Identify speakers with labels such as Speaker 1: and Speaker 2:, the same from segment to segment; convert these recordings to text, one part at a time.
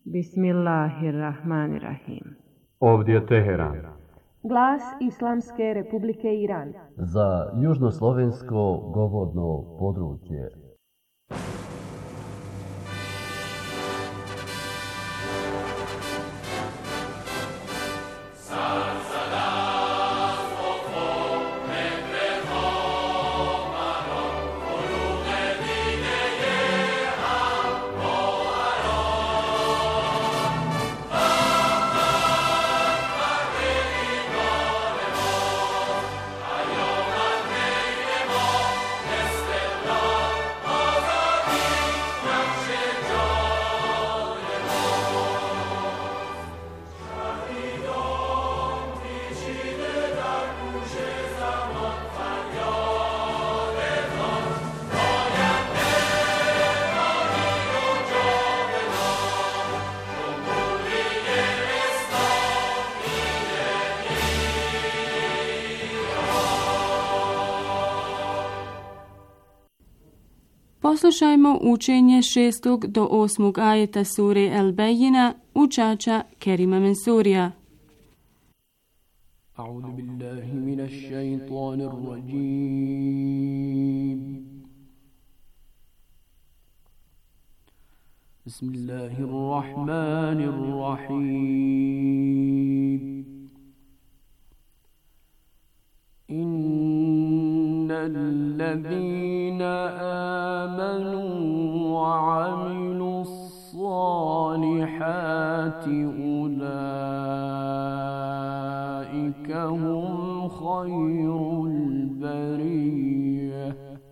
Speaker 1: Bismillahirrahmanirrahim.
Speaker 2: Ovdje je Teheran.
Speaker 3: Glas Islamske Republike Iran.
Speaker 4: Za južnoslovensko govorno područje.
Speaker 5: Poslušajmo učenje 6. do 8. ajeta sure El-Bejina učača Kerima Mensurija.
Speaker 6: A'udhu billahi minash shaitanir rajim. Bismillahirrahmanirrahim. الذين آمنوا وعملوا الصالحات أولئك هم خير البرية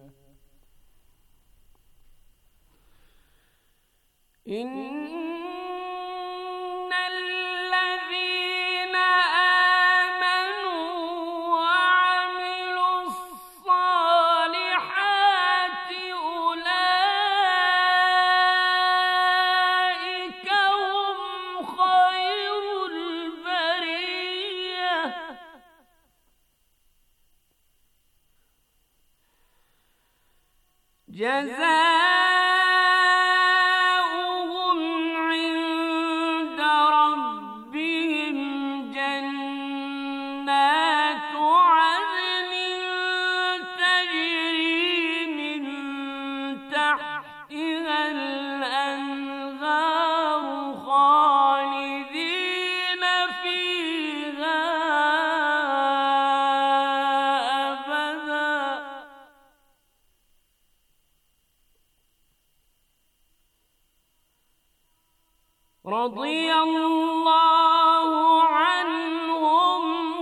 Speaker 6: جزاؤهم عند ربهم جنات عدن تجري من تحتها الأنهار خالدين فيها أبدا رضي الله عنهم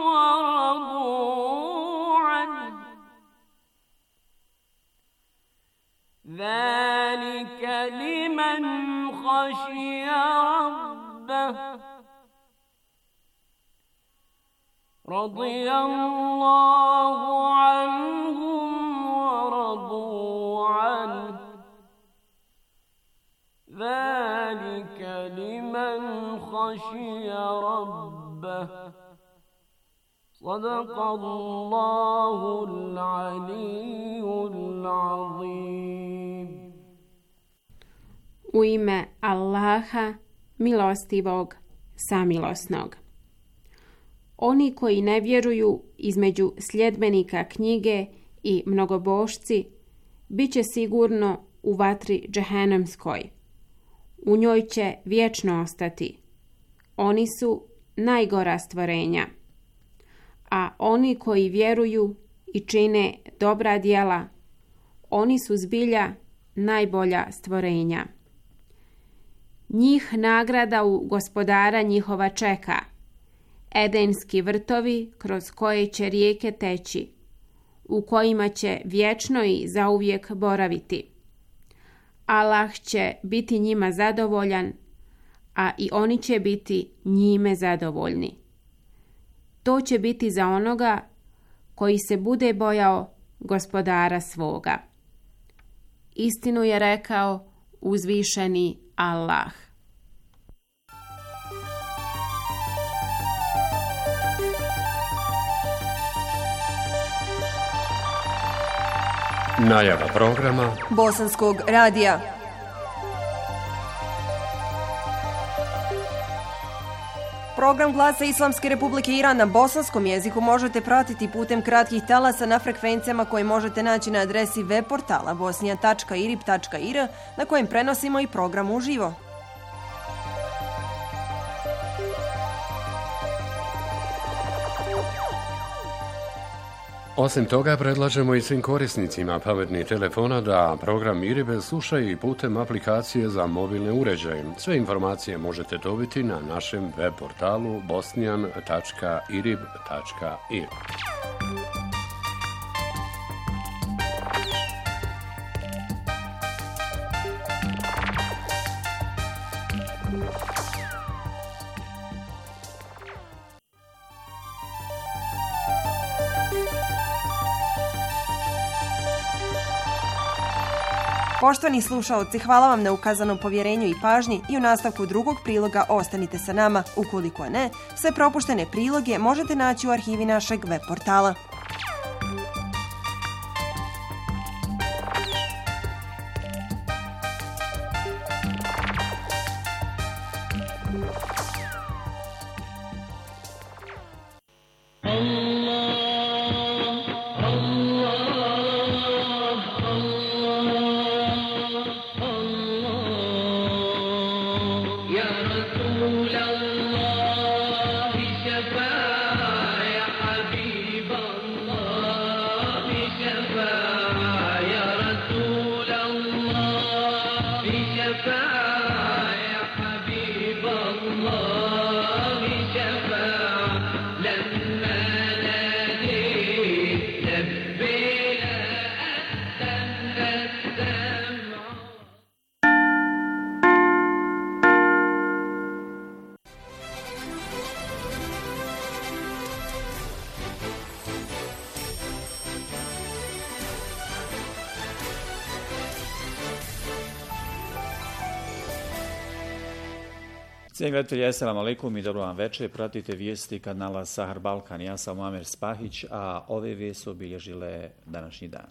Speaker 6: ورضوا عنه ذلك لمن خشي ربه رضي الله عنهم ورضوا عنه ذلك لمن خشي ربه صدق الله العلي العظيم.
Speaker 5: U ime Allaha, milostivog, samilosnog. Oni koji ne vjeruju između sljedbenika knjige i mnogobošci, bit će sigurno u vatri džehennemskoj. U njoj će vječno ostati. Oni su najgora stvorenja. A oni koji vjeruju i čine dobra djela, oni su zbilja najbolja stvorenja. Njih nagrada u gospodara njihova čeka, edenski vrtovi kroz koje će rijeke teći, u kojima će vječno i zauvijek boraviti. Allah će biti njima zadovoljan, a i oni će biti njime zadovoljni. To će biti za onoga koji se bude bojao gospodara svoga. Istinu je rekao uzvišeni Allah.
Speaker 2: Najava programa
Speaker 3: Bosanskog radija.
Speaker 1: Program Glasa Islamske Republike Iran na bosanskom jeziku možete pratiti putem kratkih talasa na frekvencijama koje možete naći na adresi web portala bosnija.irib.ir na kojem prenosimo i program uživo.
Speaker 2: Osim toga, predlažemo i svim korisnicima pametnih telefona da program IRIB slušaju i putem aplikacije za mobilne uređaje. Sve informacije možete dobiti na našem web portalu bosnian.irib.ir.
Speaker 1: Poštovani slušaoci, hvala vam na ukazanom povjerenju i pažnji i u nastavku drugog priloga ostanite sa nama. Ukoliko ne, sve propuštene priloge možete naći u arhivi našeg web portala.
Speaker 7: Cijenjeni gledatelji, assalamu alaikum i dobro vam večer. Pratite vijesti kanala Sahar Balkan. Ja sam Amer Spahić, a ove vijesti obilježile današnji dan.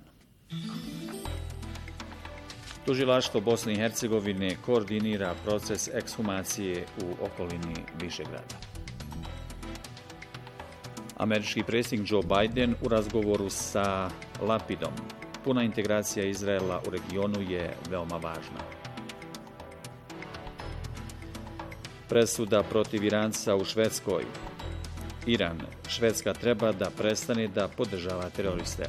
Speaker 7: Tužilaštvo Bosne i Hercegovine koordinira proces ekshumacije u okolini Višegrada. Američki predsjednik Joe Biden u razgovoru sa Lapidom. Puna integracija Izraela u regionu je veoma važna. Presuda protiv Iranca u Švedskoj. Iran, Švedska treba da prestane da podržava teroriste.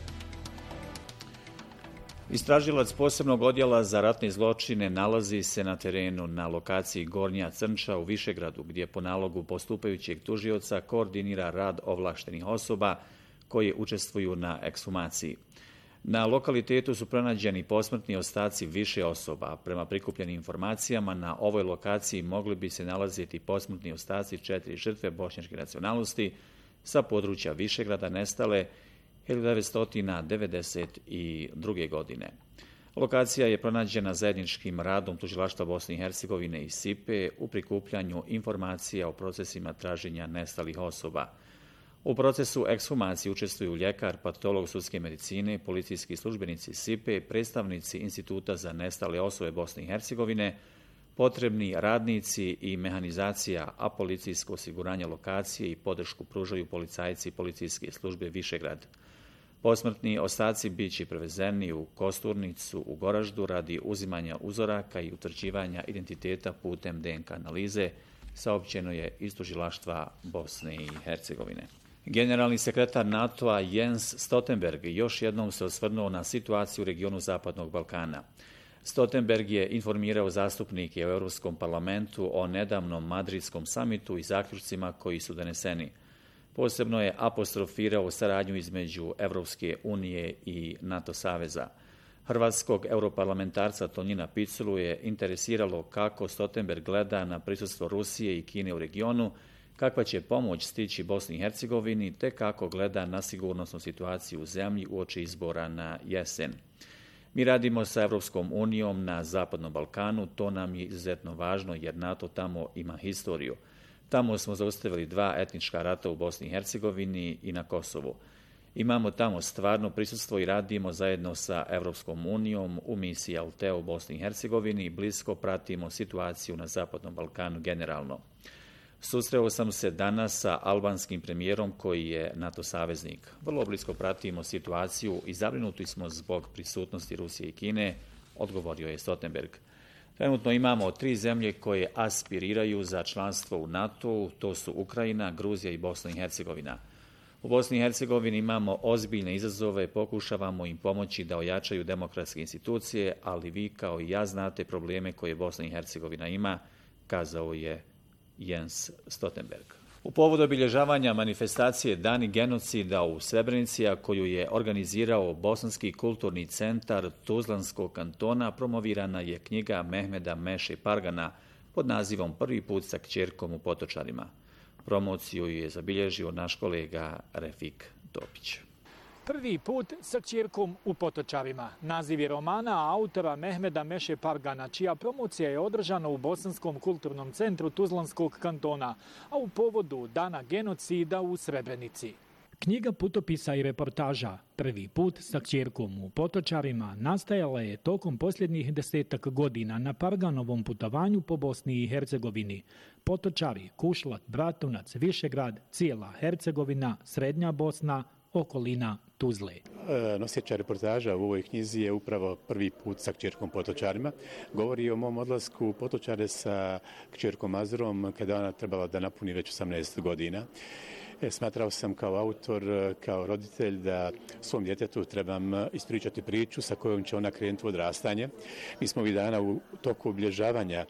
Speaker 7: Istražilac posebnog odjela za ratne zločine nalazi se na terenu na lokaciji Gornja Crnča u Višegradu, gdje po nalogu postupajućeg tužioca koordinira rad ovlaštenih osoba koje učestvuju na ekshumaciji. Na lokalitetu su pronađeni posmrtni ostaci više osoba. Prema prikupljenim informacijama, na ovoj lokaciji mogli bi se nalaziti posmrtni ostaci 4 žrtve bošnjačke nacionalnosti sa područja Višegrada nestale 1992. godine. Lokacija je pronađena zajedničkim radom Tužilaštva Bosne i Hercegovine i SIPE u prikupljanju informacija o procesima traženja nestalih osoba. U procesu ekshumacije učestvuju ljekar, patolog sudske medicine, policijski službenici SIPE, predstavnici Instituta za nestale osobe Bosne i Hercegovine, potrebni radnici i mehanizacija, a policijsko osiguranje lokacije i podršku pružaju policajci policijske službe Višegrad. Posmrtni ostaci biće prevezeni u Kosturnicu u Goraždu radi uzimanja uzoraka i utvrđivanja identiteta putem DNK analize, saopćeno je iz Tužilaštva Bosne i Hercegovine. Generalni sekretar NATO-a Jens Stoltenberg još jednom se osvrnuo na situaciju u regionu Zapadnog Balkana. Stoltenberg je informirao zastupnike u Europskom parlamentu o nedavnom madridskom samitu i zaključcima koji su doneseni. Posebno je apostrofirao saradnju između Evropske unije i NATO saveza. Hrvatskog europarlamentarca Tonina Piculu je interesiralo kako Stoltenberg gleda na prisustvo Rusije i Kine u regionu, kakva će pomoć stići Bosni i Hercegovini, te kako gleda na sigurnosnu situaciju u zemlji uoči izbora na jesen. Mi radimo sa Evropskom unijom na Zapadnom Balkanu, to nam je izuzetno važno jer NATO tamo ima historiju. Tamo smo zaustavili 2 etnička rata u Bosni i Hercegovini i na Kosovu. Imamo tamo stvarno prisustvo i radimo zajedno sa Evropskom unijom u misiji Altea u Bosni i Hercegovini i blisko pratimo situaciju na Zapadnom Balkanu generalno. Susreo sam se danas sa albanskim premijerom koji je NATO saveznik. Vrlo blisko pratimo situaciju i zabrinuti smo zbog prisutnosti Rusije i Kine, odgovorio je Stoltenberg. Trenutno imamo 3 zemlje koje aspiriraju za članstvo u NATO-u, to su Ukrajina, Gruzija i Bosna i Hercegovina. U Bosni i Hercegovini imamo ozbiljne izazove, pokušavamo im pomoći da ojačaju demokratske institucije, ali vi kao i ja znate probleme koje Bosna i Hercegovina ima, kazao je Jens Stoltenberg. U povodu obilježavanja manifestacije Dani genocida u Srebrenici, a koju je organizirao Bosanski kulturni centar Tuzlanskog kantona, promovirana je knjiga Mehmeda Meše Pargana pod nazivom Prvi put sa kćerkom u Potočarima. Promociju je zabilježio naš kolega Refik Topić.
Speaker 8: Prvi put sa kćerkom u Potočarima. Naziv je romana autora Mehmeda Meše Pargana, čija promocija je održana u Bosanskom kulturnom centru Tuzlanskog kantona, a u povodu Dana genocida u Srebrenici. Knjiga putopisa i reportaža Prvi put sa kćerkom u Potočarima nastajala je tokom posljednjih 10 godina na Parganovom putovanju po Bosni i Hercegovini. Potočari, Kušlat, Bratunac, Višegrad, cijela Hercegovina, Srednja Bosna, okolina Tuzle.
Speaker 9: Nosjeća reportaža u ovoj knjizi je upravo Prvi put sa kćerkom Potočarima. Govori o mom odlasku u Potočare sa kćerkom Azurom kada ona trebala da napuni već 18 godina. Smatrao sam kao autor, kao roditelj da svom djetetu trebam ispričati priču sa kojom će ona krenuti u odrastanje. Mi smo ovih dana u toku obilježavanja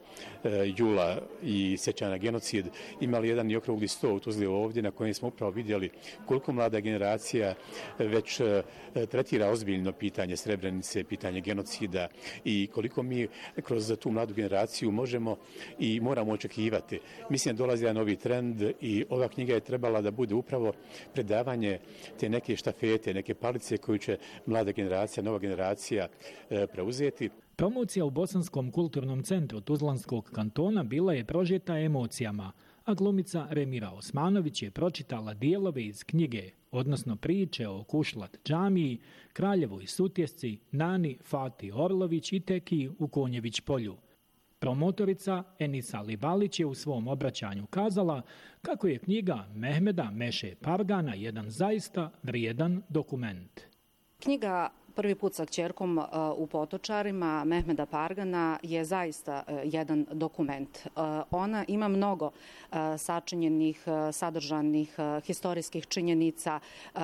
Speaker 9: jula i sjećanja na genocid imali jedan okrugli sto u Tuzli ovdje na kojem smo upravo vidjeli koliko mlada generacija već tretira ozbiljno pitanje Srebrenice, pitanje genocida i koliko mi kroz tu mladu generaciju možemo i moramo očekivati. Mislim da dolazi jedan novi trend i ova knjiga je trebala da bude upravo predavanje te neke štafete, neke palice koju će mlada generacija, nova generacija preuzeti.
Speaker 8: Promocija u Bosanskom kulturnom centru Tuzlanskog kantona bila je prožeta emocijama, a glumica Remira Osmanović je pročitala dijelove iz knjige, odnosno priče o Kušlat džamiji, Kraljevoj Sutjesci, Nani Fati Orlović i Teki u Konjević polju. Promotorica Enisa Libalić je u svom obraćanju kazala kako je knjiga Mehmeda Meše Pargana jedan zaista vrijedan dokument.
Speaker 10: Knjiga Prvi put sa kćerkom u Potočarima Mehmeda Pargana je zaista jedan dokument. Ona ima mnogo sačinjenih, sadržanih historijskih činjenica.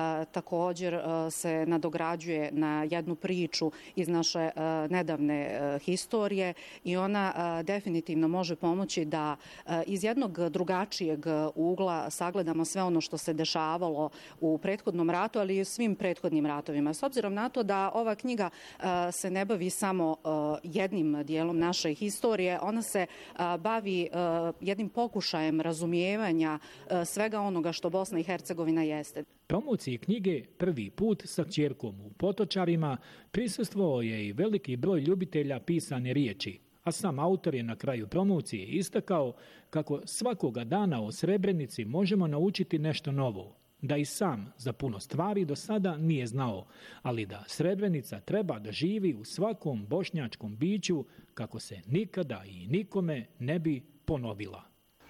Speaker 10: Također se nadograđuje na jednu priču iz naše nedavne historije i ona definitivno može pomoći da iz jednog drugačijeg ugla sagledamo sve ono što se dešavalo u prethodnom ratu, ali i u svim prethodnim ratovima. S obzirom na to da ova knjiga se ne bavi samo jednim dijelom naše historije, ona se bavi jednim pokušajem razumijevanja svega onoga što Bosna i Hercegovina jeste.
Speaker 8: Promociji knjige Prvi put sa kćerkom u Potočarima prisustvovao je i veliki broj ljubitelja pisane riječi, a sam autor je na kraju promocije istakao kako svakoga dana o Srebrenici možemo naučiti nešto novo, da i sam za puno stvari do sada nije znao, ali da Srebrenica treba da živi u svakom bošnjačkom biću kako se nikada i nikome ne bi ponovila.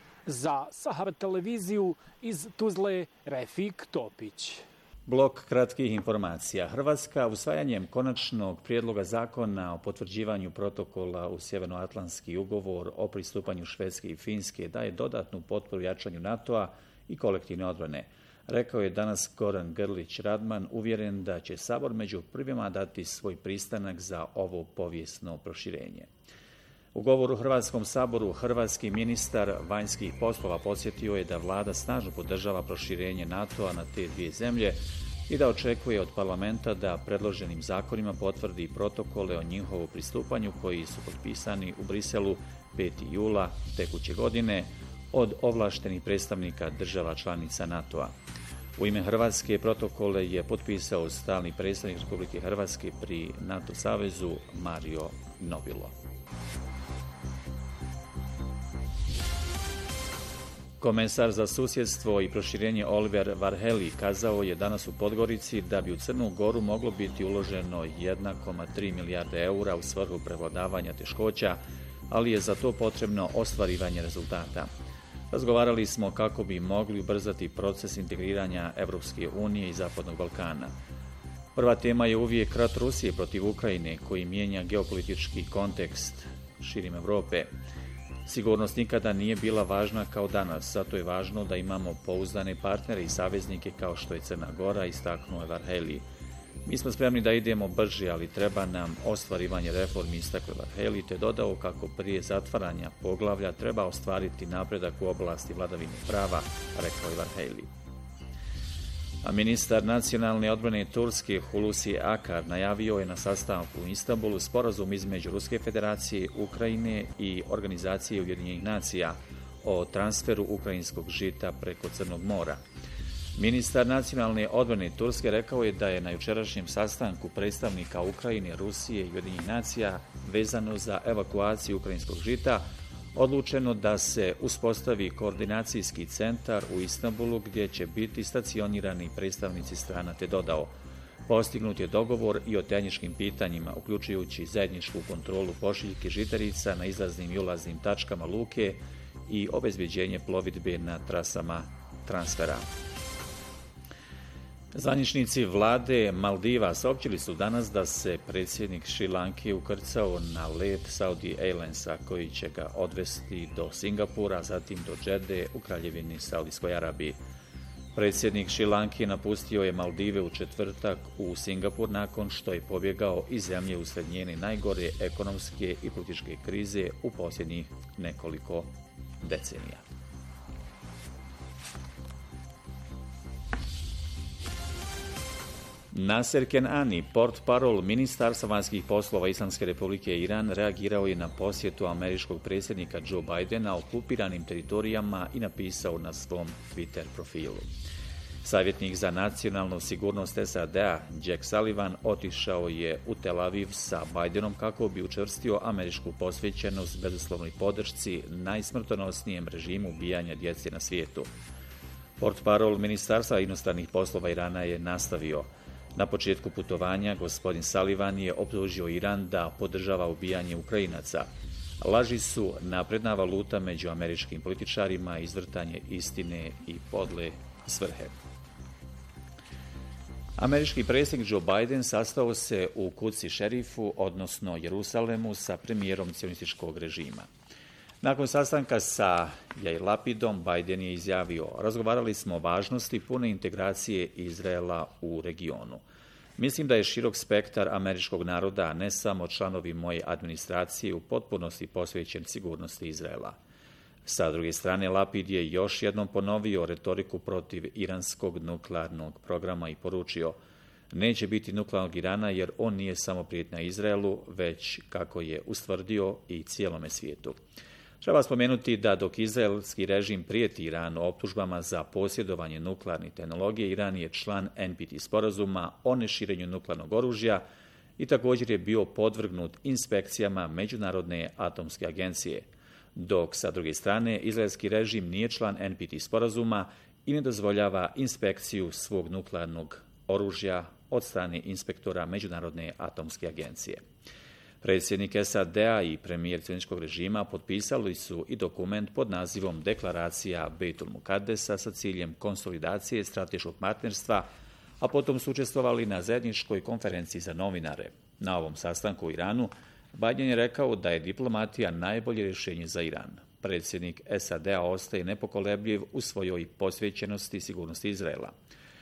Speaker 8: Za Sahar televiziju iz Tuzle, Refik Topić.
Speaker 7: Blok kratkih informacija. Hrvatska usvajanjem konačnog prijedloga zakona o potvrđivanju protokola u Sjevernoatlantski ugovor o pristupanju Švedske i Finske daje dodatnu potporu jačanju NATO-a i kolektivne odbrane. Rekao je danas Goran Grlić Radman, uvjeren da će Sabor među prvima dati svoj pristanak za ovo povijesno proširenje. U govoru Hrvatskom saboru hrvatski ministar vanjskih poslova podsjetio je da vlada snažno podržava proširenje NATO-a na te dvije zemlje i da očekuje od parlamenta da predloženim zakonima potvrdi protokole o njihovu pristupanju koji su potpisani u Briselu 5. jula tekuće godine od ovlaštenih predstavnika država članica NATO-a. U ime Hrvatske protokole je potpisao stalni predstavnik Republike Hrvatske pri NATO savezu Mario Nobilo. Komesar za susjedstvo i proširenje Oliver Varhelyi kazao je danas u Podgorici da bi u Crnu Goru moglo biti uloženo 1,3 milijarde eura u svrhu prevladavanja teškoća, ali je za to potrebno ostvarivanje rezultata. Razgovarali smo kako bi mogli ubrzati proces integriranja Evropske unije i Zapadnog Balkana. Prva tema je uvijek rat Rusije protiv Ukrajine, koji mijenja geopolitički kontekst širim Evrope. Sigurnost nikada nije bila važna kao danas, zato je važno da imamo pouzdane partnere i saveznike kao što je Crna Gora, istaknuo je Varhelyi. Mi smo spremni da idemo brže, ali treba nam ostvarivanje reformi, istaknuo Varhelyi, te dodao kako prije zatvaranja poglavlja treba ostvariti napredak u oblasti vladavine prava, rekao je Varhelyi. A ministar nacionalne odbrane Turske Hulusi Akar najavio je na sastanku u Istanbulu sporazum između Ruske federacije, Ukrajine i Organizacije Ujedinjenih nacija o transferu ukrajinskog žita preko Crnog mora. Ministar nacionalne odbrane Turske rekao je da je na jučerašnjem sastanku predstavnika Ukrajine, Rusije i Ujedinjenih nacija vezano za evakuaciju ukrajinskog žita odlučeno da se uspostavi koordinacijski centar u Istanbulu gdje će biti stacionirani predstavnici strana, te dodao: postignut je dogovor i o tehničkim pitanjima, uključujući zajedničku kontrolu pošiljke žitarica na izlaznim i ulaznim tačkama luke i obezbeđenje plovidbe na trasama transfera. Zvaničnici vlade Maldiva saopćili su danas da se predsjednik Šrilanke ukrcao na let Saudi Airlinesa koji će ga odvesti do Singapura, zatim do Džede u Kraljevini Saudijskoj Arabiji. Predsjednik Šrilanke napustio je Maldive u četvrtak u Singapur nakon što je pobjegao iz zemlje usred njene najgore ekonomske i političke krize u posljednjih nekoliko decenija. Naser Kenani, portparol Ministarstva vanjskih poslova Islamske Republike Iran, reagirao je na posjetu američkog predsjednika Joe Bidena okupiranim teritorijama i napisao na svom Twitter profilu. Savjetnik za nacionalnu sigurnost SAD-a Jack Sullivan otišao je u Tel Aviv sa Bidenom kako bi učvrstio američku posvećenost bezuslovnoj podršci najsmrtonosnijem režimu ubijanja djece na svijetu. Portparol Ministarstva inostranih poslova Irana je nastavio: na početku putovanja gospodin Sullivan je optužio Iran da podržava ubijanje Ukrajinaca. Laži su napredna valuta među američkim političarima, izvrtanje istine i podle svrhe. Američki predsjednik Joe Biden sastao se u Kuci Šerifu, odnosno Jerusalemu, sa premijerom cionističkog režima. Nakon sastanka sa Jair Lapidom, Biden je izjavio: razgovarali smo o važnosti pune integracije Izraela u regionu. Mislim da je širok spektar američkog naroda, a ne samo članovi moje administracije, u potpunosti posvećen sigurnosti Izraela. Sa druge strane, Lapid je još jednom ponovio retoriku protiv iranskog nuklearnog programa i poručio: neće biti nuklearnog Irana jer on nije samo prijetnja Izraelu, već, kako je ustvrdio, i cijelome svijetu. Treba spomenuti da dok izraelski režim prijeti Iranu optužbama za posjedovanje nuklearne tehnologije, Iran je član NPT sporazuma o neširenju nuklearnog oružja i također je bio podvrgnut inspekcijama Međunarodne atomske agencije, dok sa druge strane izraelski režim nije član NPT sporazuma i ne dozvoljava inspekciju svog nuklearnog oružja od strane inspektora Međunarodne atomske agencije. Predsjednik SAD-a i premijer cionističkog režima potpisali su i dokument pod nazivom Deklaracija Bejtul Mukaddesa sa ciljem konsolidacije strateškog partnerstva, a potom su učestvovali na zajedničkoj konferenciji za novinare. Na ovom sastanku u Iranu Biden je rekao da je diplomatija najbolje rješenje za Iran. Predsjednik SAD-a ostaje nepokolebljiv u svojoj posvećenosti sigurnosti Izraela.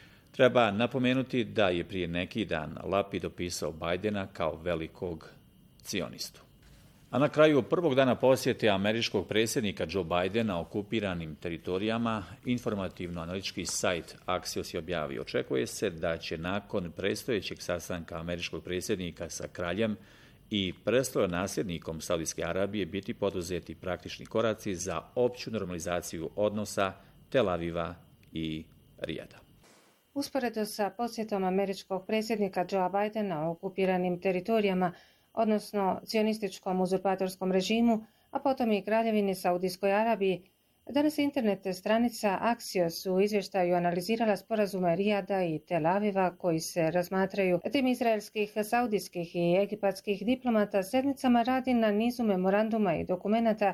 Speaker 7: Treba napomenuti da je prije neki dan Lapid opisao Bidena kao velikog cionistu. A na kraju prvog dana posjete američkog predsjednika Joe Bidena okupiranim teritorijama, informativno-analitički sajt Axios je objavio: očekuje se da će nakon predstojećeg sastanka američkog predsjednika sa kraljem i prestolonasljednikom Saudijske Arabije biti poduzeti praktični koraci za opću normalizaciju odnosa Tel Aviva i Rijada.
Speaker 11: Usporedo sa posjetom američkog predsjednika Joea Bidena okupiranim teritorijama, odnosno cionističkom uzurpatorskom režimu, a potom i Kraljevini Saudijskoj Arabiji, danas internet stranica Axios u izvještaju analizirala sporazume Rijada i Tel Aviva koji se razmatraju. Tim izraelskih, saudijskih i egipatskih diplomata sedmicama radi na nizu memoranduma i dokumenata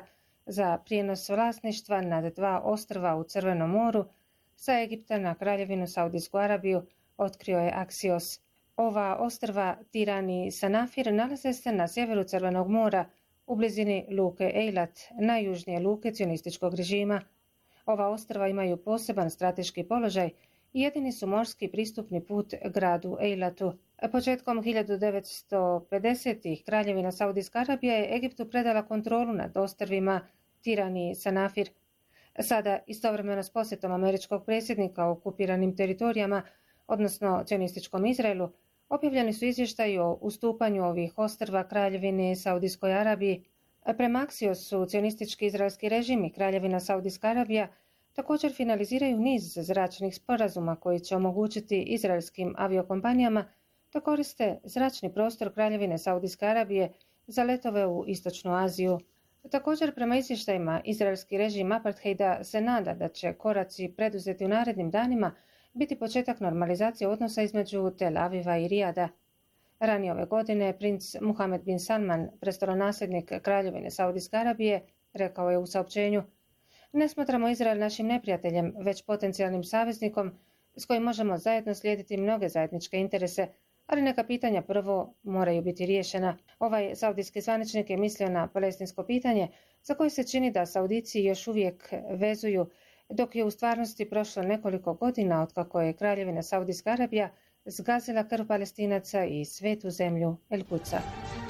Speaker 11: za prijenos vlasništva nad 2 ostrva u Crvenom moru sa Egipta na Kraljevinu Saudijsku Arabiju, otkrio je Axios. Ova ostrva Tiran i Sanafir nalaze se na sjeveru Crvenog mora, u blizini luke Eilat, najjužnije luke cionističkog režima. Ova ostrva imaju poseban strateški položaj i jedini su morski pristupni put gradu Eilatu. Početkom 1950-ih Kraljevina Saudijska Arabija je Egiptu predala kontrolu nad ostrvima Tiran i Sanafir. Sada, istovremeno s posjetom američkog predsjednika u okupiranim teritorijama, odnosno cionističkom Izraelu, objavljeni su izvještaji o ustupanju ovih ostrva Kraljevine Saudijskoj Arabiji. Prema Axiosu, cionistički izraelski režim i Kraljevina Saudijska Arabija također finaliziraju niz zračnih sporazuma koji će omogućiti izraelskim aviokompanijama da koriste zračni prostor Kraljevine Saudijske Arabije za letove u Istočnu Aziju. Također, prema izvještajima, izraelski režim apartheida se nada da će koraci preduzeti u narednim danima biti početak normalizacije odnosa između Tel Aviva i Rijada. Ranije ove godine princ Muhammed bin Salman, prestolonasljednik Kraljevine Saudijske Arabije, rekao je u saopćenju: "Ne smatramo Izrael našim neprijateljem, već potencijalnim saveznikom s kojim možemo zajedno slijediti mnoge zajedničke interese, ali neka pitanja prvo moraju biti riješena." Ovaj saudijski zvaničnik je mislio na palestinsko pitanje, za koje se čini da Saudici još uvijek vezuju, dok je u stvarnosti prošlo nekoliko godina otkako je Kraljevina Saudijska Arabija zgazila krv Palestinaca i svetu zemlju El Quds.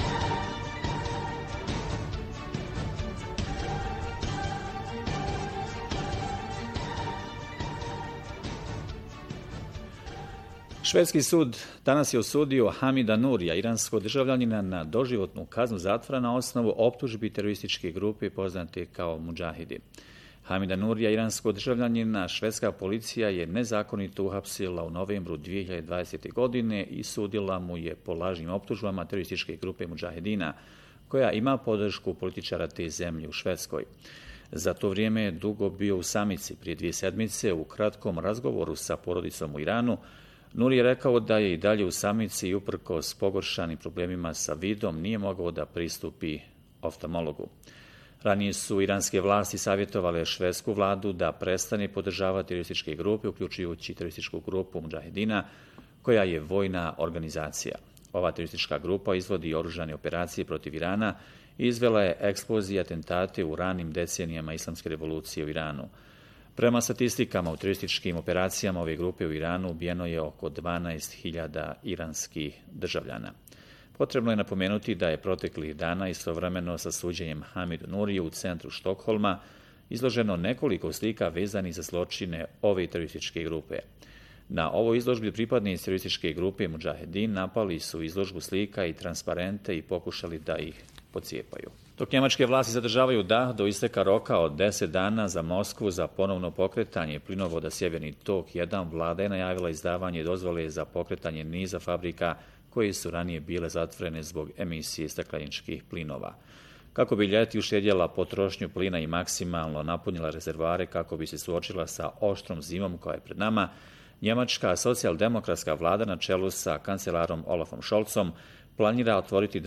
Speaker 7: Švedski sud danas je osudio Hamida Nurija, iranskog državljanina, na doživotnu kaznu zatvora na osnovu optužbi terorističke grupe poznate kao Mudžahidi. Hamida Nurija, iranskog državljanina, švedska policija je nezakonito uhapsila u novembru 2020. godine i sudila mu je po lažnim optužbama terorističke grupe Mudžahidina, koja ima podršku političara te zemlje u Švedskoj. Za to vrijeme je dugo bio u samici. Prije 2 sedmice u kratkom razgovoru sa porodicom u Iranu, Nuri je rekao da je i dalje u samici i uprkos pogoršanim problemima sa vidom nije mogao da pristupi oftalmologu. Ranije su iranske vlasti savjetovale švedsku vladu da prestane podržavati terorističke grupe, uključujući terorističku grupu Mudžahidina, koja je vojna organizacija. Ova teroristička grupa izvodi oružane operacije protiv Irana i izvela je eksplozije i atentate u ranim decenijama islamske revolucije u Iranu. Prema statistikama, u terorističkim operacijama ove grupe u Iranu ubijeno je oko 12.000 iranskih državljana. Potrebno je napomenuti da je proteklih dana istovremeno sa suđenjem Hamidu Nuriju u centru Štokholma izloženo nekoliko slika vezanih za zločine ove terorističke grupe. Na ovoj izložbi pripadnici terorističke grupe Mudžahedin napali su izložbu slika i transparente i pokušali da ih pocijepaju. Dok njemačke vlasti zadržavaju dah do isteka roka od 10 dana za Moskvu za ponovno pokretanje plinovoda Sjeverni tok 1, vlada je najavila izdavanje dozvole za pokretanje niza fabrika koje su ranije bile zatvorene zbog emisije stakleničkih plinova. Kako bi ljeti uštedjela potrošnju plina i maksimalno napunila rezervoare kako bi se suočila sa oštrom zimom koja je pred nama, njemačka socijaldemokratska vlada na čelu sa kancelarom Olafom Scholzom planira otvoriti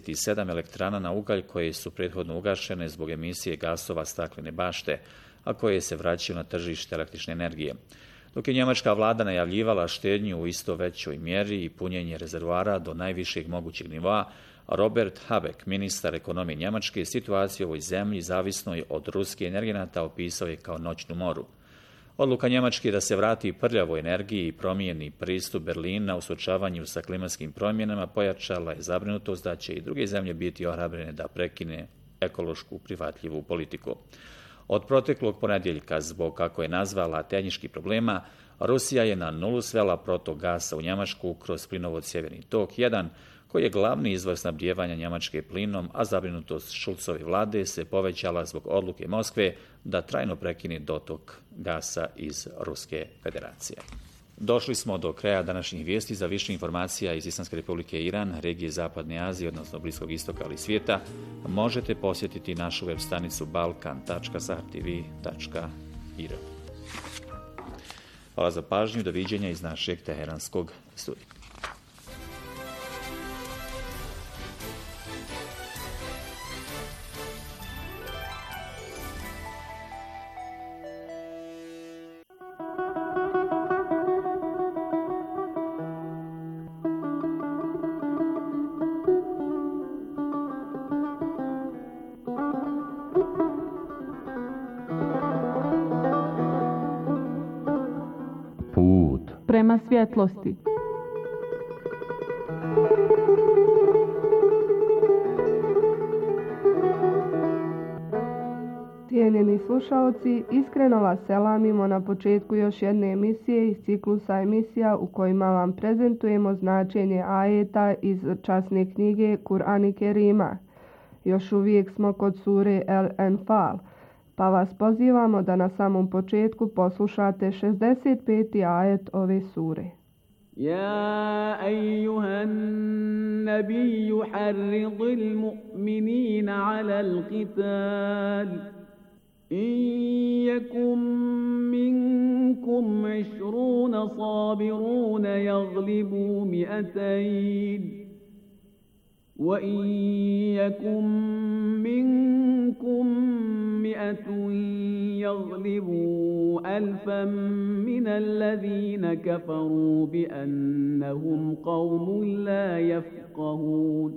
Speaker 7: 27 elektrana na ugalj koje su prethodno ugašene zbog emisije gasova staklene bašte, a koje se vraćaju na tržište električne energije. Dok je njemačka vlada najavljivala štednju u isto većoj mjeri i punjenje rezervoara do najvišeg mogućeg nivoa, Robert Habeck, ministar ekonomije Njemačke, situaciju u ovoj zemlji zavisnoj od ruskih energenata opisao je kao noćnu moru. Odluka Njemačke da se vrati prljavoj energiji i promijeni pristup Berlina u suočavanju sa klimatskim promjenama pojačala je zabrinutost da će i druge zemlje biti ohrabrene da prekine ekološku prihvatljivu politiku. Od proteklog ponedjeljka, zbog, kako je nazvala, tehničkih problema, Rusija je na nulu svela protok gasa u Njemačku kroz plinovod Sjeverni tok 1, koji je glavni izvor snabdijevanja Njemačke plinom, a zabrinutost Šulcove vlade se povećala zbog odluke Moskve da trajno prekine dotok gasa iz Ruske federacije. Došli smo do kraja današnjih vijesti. Za više informacija iz Islamske republike Iran, regije Zapadne Azije, odnosno Bliskog istoka ali svijeta, možete posjetiti našu web stranicu balkan.sahartv.ir. Hvala za pažnju, doviđenja iz našeg teheranskog studija.
Speaker 4: Put
Speaker 5: prema svjetlosti.
Speaker 3: Cijenjeni slušaoci, iskreno vas selamimo na početku još jedne emisije iz ciklusa emisija u kojima vam prezentujemo značenje ajeta iz časne knjige Kur'an i Kerima. Još uvijek smo kod sure El-Enfal, pa vas pozivamo da na samom početku poslušate 65. ajet ove sure.
Speaker 6: يا أيها النبي حرض المؤمنين على القتال إن يكن منكم 20 صابرون يغلبوا 200 وإن يكن منكم 100 يغلبوا 1000 من الذين كفروا بأنهم قوم لا يفقهون.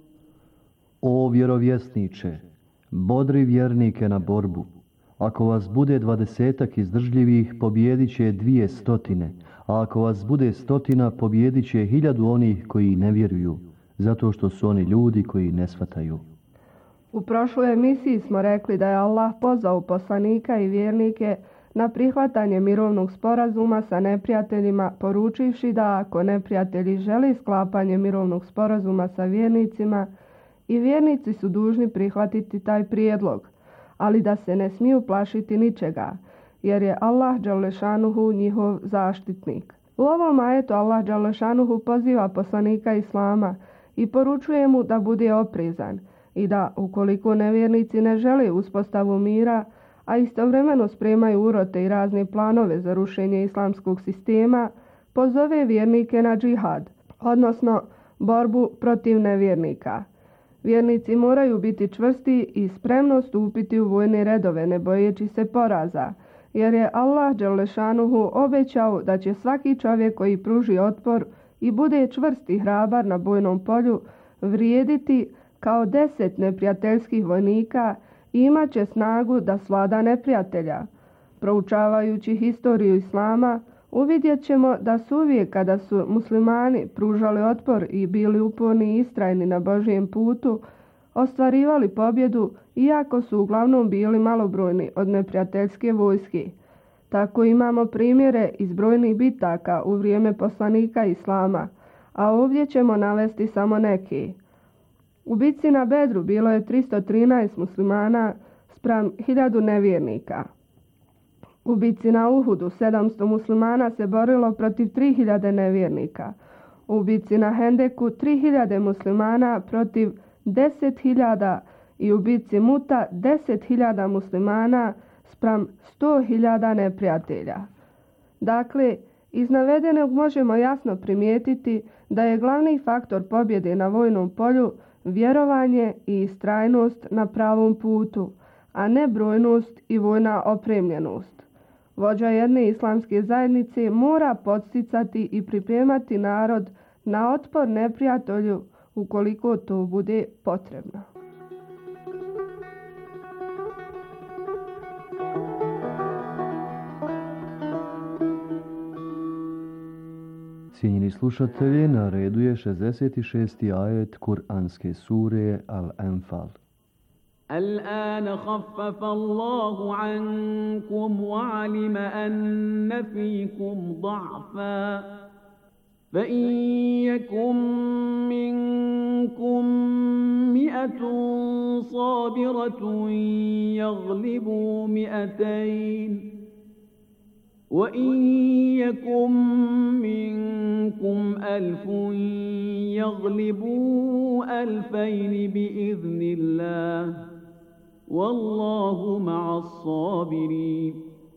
Speaker 12: O vjerovjesniče, bodri vjernike na borbu. Ako vas bude 20 izdržljivih, pobijedit će 200, a ako vas bude 100, pobijedit će 1000 onih koji ne vjeruju, zato što su oni ljudi koji ne shvataju.
Speaker 3: U prošloj emisiji smo rekli da je Allah pozvao poslanika i vjernike na prihvatanje mirovnog sporazuma sa neprijateljima, poručivši da ako neprijatelji žele sklapanje mirovnog sporazuma sa vjernicima, i vjernici su dužni prihvatiti taj prijedlog, ali da se ne smiju plašiti ničega, jer je Allah dželešanuhu njihov zaštitnik. U ovom ajetu Allah dželešanuhu poziva poslanika Islama i poručuje mu da bude oprezan i da, ukoliko nevjernici ne žele uspostavu mira, a istovremeno spremaju urote i razne planove za rušenje islamskog sistema, pozove vjernike na džihad, odnosno borbu protiv nevjernika. Vjernici moraju biti čvrsti i spremno stupiti u vojne redove, ne bojeći se poraza, jer je Allah dželešanuhu obećao da će svaki čovjek koji pruži otpor i bude čvrst i hrabar na bojnom polju vrijediti kao 10 neprijateljskih vojnika i imat će snagu da svlada neprijatelja. Proučavajući historiju Islama, uvidjet ćemo da su uvijek kada su muslimani pružali otpor i bili uporni i istrajni na Božjem putu, ostvarivali pobjedu, iako su uglavnom bili malobrojni od neprijateljske vojske. Tako imamo primjere iz brojnih bitaka u vrijeme poslanika Islama, a ovdje ćemo navesti samo neke. U bitci na Bedru bilo je 313 muslimana spram 1000 nevjernika. U bitci na Uhudu 700 muslimana se borilo protiv 3000 nevjernika. U bitci na Hendeku 3000 muslimana protiv 10.000 i u bitci Muta 10.000 muslimana spram 100.000 neprijatelja. Dakle, iz navedenog možemo jasno primijetiti da je glavni faktor pobjede na vojnom polju vjerovanje i istrajnost na pravom putu, a ne brojnost i vojna opremljenost. Vođa jedne islamske zajednice mora podsticati i pripremati narod na otpor neprijatelju ukoliko to bude potrebno.
Speaker 12: Cijenjeni slušatelji, na redu je 66. ajet Kur'anske sure Al-Enfal.
Speaker 6: الآن خفف الله عنكم وعلم أن فيكم ضعفا فإن يكن منكم 100 صابرة يغلبوا 200 وإن يكن منكم 1000 يغلبوا 2000 بإذن الله والله مع الصابرين.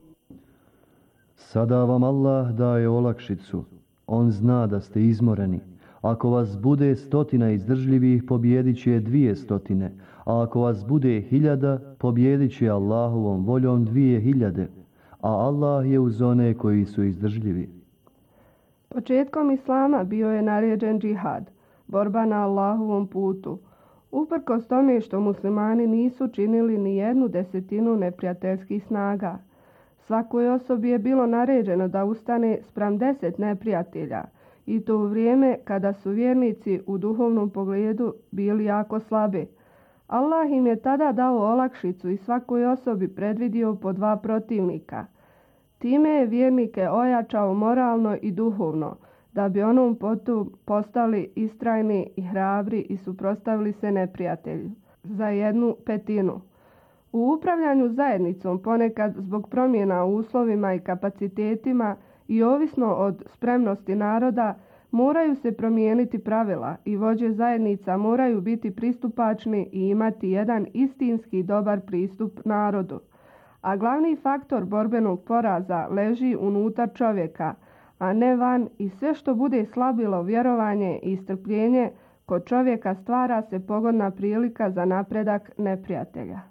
Speaker 12: Sada vam Allah daje olakšicu. On zna da ste izmoreni. Ako vas bude 100 izdržljivih, pobijedit će 200, a ako vas bude 1000, pobijedit će Allahovom voljom 2000, a Allah je uz one koji su izdržljivi.
Speaker 3: Početkom Islama bio je naređen džihad, borba na Allahovom putu. Uprkos tome što muslimani nisu činili ni 1/10 neprijateljskih snaga. Svakoj osobi je bilo naređeno da ustane spram 10 neprijatelja i to u vrijeme kada su vjernici u duhovnom pogledu bili jako slabi. Allah im je tada dao olakšicu i svakoj osobi predvidio po 2 protivnika. Time je vjernike ojačao moralno i duhovno, da bi onom potom postali istrajni i hrabri i suprotstavili se neprijatelju za 1/5. U upravljanju zajednicom ponekad zbog promjena u uslovima i kapacitetima i ovisno od spremnosti naroda moraju se promijeniti pravila i vođe zajednica moraju biti pristupačni i imati jedan istinski dobar pristup narodu. A glavni faktor borbenog poraza leži unutar čovjeka, a ne van, i sve što bude slabilo vjerovanje i strpljenje kod čovjeka stvara se pogodna prilika za napredak neprijatelja.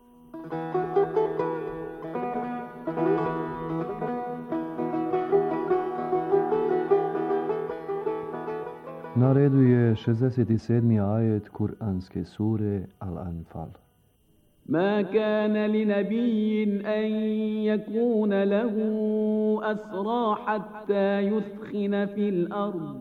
Speaker 12: Na redu je 67. ajet Kur'anske sure Al-Anfal.
Speaker 6: ما كان لنبي أن يكون له أسرى حتى يثخن في الأرض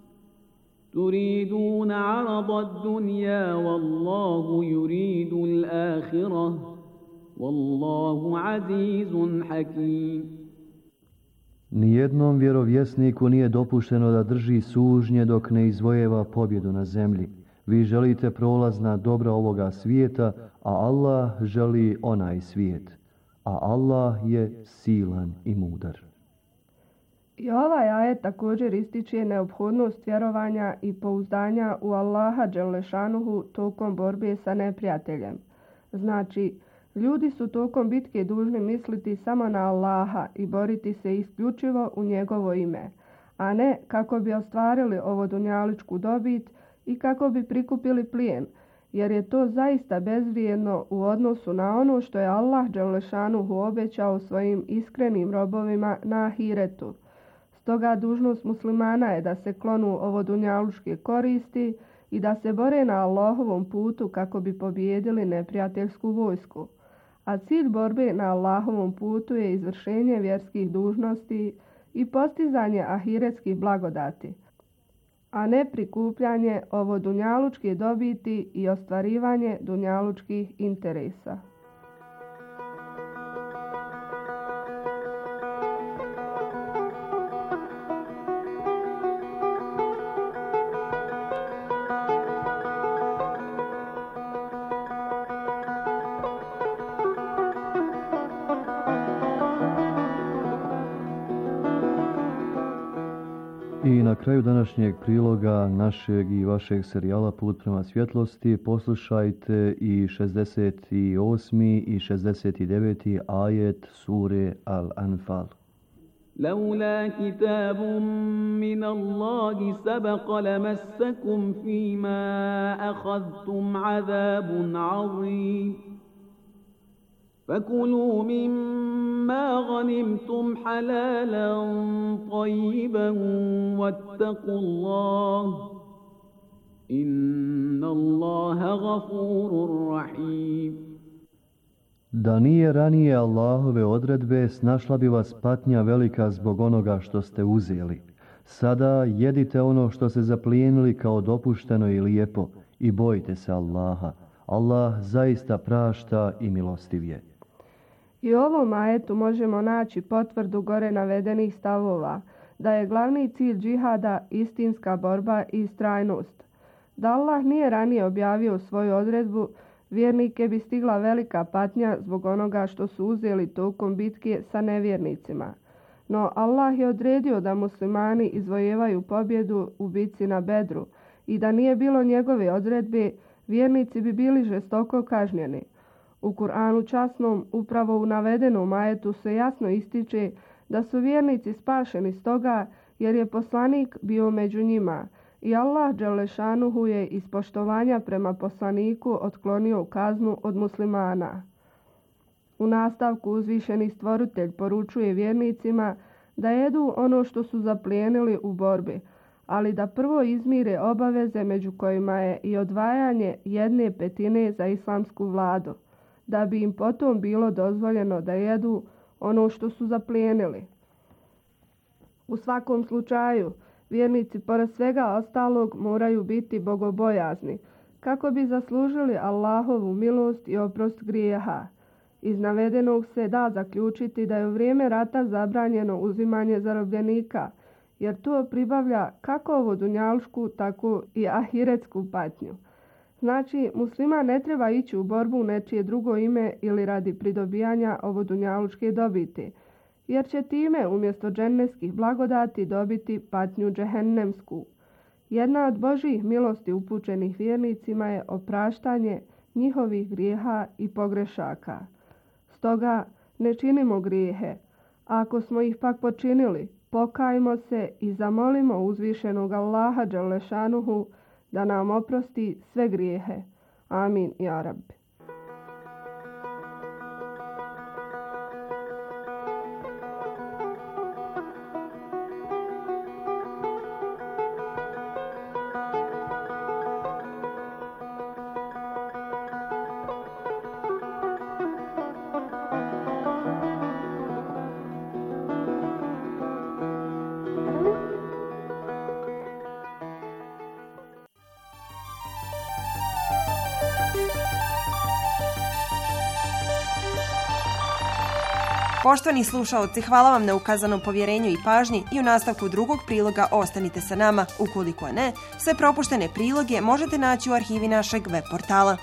Speaker 6: تريدون عرض الدنيا والله يريد الآخرة والله عزيز حكيم.
Speaker 12: Nijednom vjerovjesniku nije dopušteno da drži sužnje dok ne izvojeva pobjedu na zemlji. Vi želite prolazna dobra ovoga svijeta, a Allah želi onaj svijet. A Allah je silan i mudar.
Speaker 3: I ovaj ajet također ističe neophodnost vjerovanja i pouzdanja u Allaha dželešanuhu tokom borbe sa neprijateljem. Znači, ljudi su tokom bitke dužni misliti samo na Allaha i boriti se isključivo u njegovo ime, a ne kako bi ostvarili ovo dunjaličku dobit i kako bi prikupili plijen, jer je to zaista bezvrijedno u odnosu na ono što je Allah dželešanuhu obećao svojim iskrenim robovima na ahiretu. Stoga dužnost muslimana je da se klonu ovo dunjalučke koristi i da se bore na Allahovom putu kako bi pobijedili neprijateljsku vojsku. A cilj borbe na Allahovom putu je izvršenje vjerskih dužnosti i postizanje ahiretskih blagodati, a ne prikupljanje ovo dunjalučke dobiti i ostvarivanje dunjalučkih interesa.
Speaker 12: I na kraju današnjeg priloga našeg i vašeg serijala Put prema svjetlosti poslušajte i 68. i 69. ajet sure Al-Anfal.
Speaker 6: لولا كتاب من الله سبق لمسكم فيما أخذتم عذاب عظيم فكلوا مما غنمتم حلالا طيبا واتقوا الله إن الله غفور رحيم.
Speaker 12: Da nije ranije Allahove odredbe, snašla bi vas patnja velika zbog onoga što ste uzeli. Sada jedite ono što ste zaplijenili kao dopušteno i lijepo i bojite se Allaha. Allah zaista prašta i milostiv je.
Speaker 3: I u ovom ajetu možemo naći potvrdu gore navedenih stavova, da je glavni cilj džihada istinska borba i istrajnost. Da Allah nije ranije objavio svoju odredbu, vjernike bi stigla velika patnja zbog onoga što su uzeli tokom bitke sa nevjernicima. No Allah je odredio da muslimani izvojevaju pobjedu u bitci na Bedru i da nije bilo njegove odredbe, vjernici bi bili žestoko kažnjeni. U Kur'anu časnom, upravo u navedenom ajetu se jasno ističe da su vjernici spašeni stoga jer je poslanik bio među njima i Allah dželešanuhu je iz poštovanja prema poslaniku otklonio kaznu od muslimana. U nastavku uzvišeni stvoritelj poručuje vjernicima da jedu ono što su zaplijenili u borbi, ali da prvo izmire obaveze među kojima je i odvajanje 1/5 za islamsku vladu, da bi im potom bilo dozvoljeno da jedu ono što su zaplijenili. U svakom slučaju, vjernici pored svega ostalog moraju biti bogobojazni, kako bi zaslužili Allahovu milost i oprost grijeha. Iz navedenog se da zaključiti da je u vrijeme rata zabranjeno uzimanje zarobljenika, jer to pribavlja kako ovu dunjalušku, tako i ahiretsku patnju. Znači, musliman ne treba ići u borbu u nečije drugo ime ili radi pridobijanja ovodunjalučke dobiti, jer će time umjesto dženneskih blagodati dobiti patnju džehennemsku. Jedna od Božjih milosti upućenih vjernicima je opraštanje njihovih grijeha i pogrešaka. Stoga ne činimo grijehe, a ako smo ih pak počinili, pokajmo se i zamolimo uzvišenog Allaha dželešanuhu da nam oprosti sve grijehe. Amin, ja Rabbi.
Speaker 1: Poštovani slušaoci, hvala vam na ukazanom povjerenju i pažnji i u nastavku drugog priloga ostanite sa nama. Ukoliko ne, sve propuštene priloge možete naći u arhivi našeg web portala.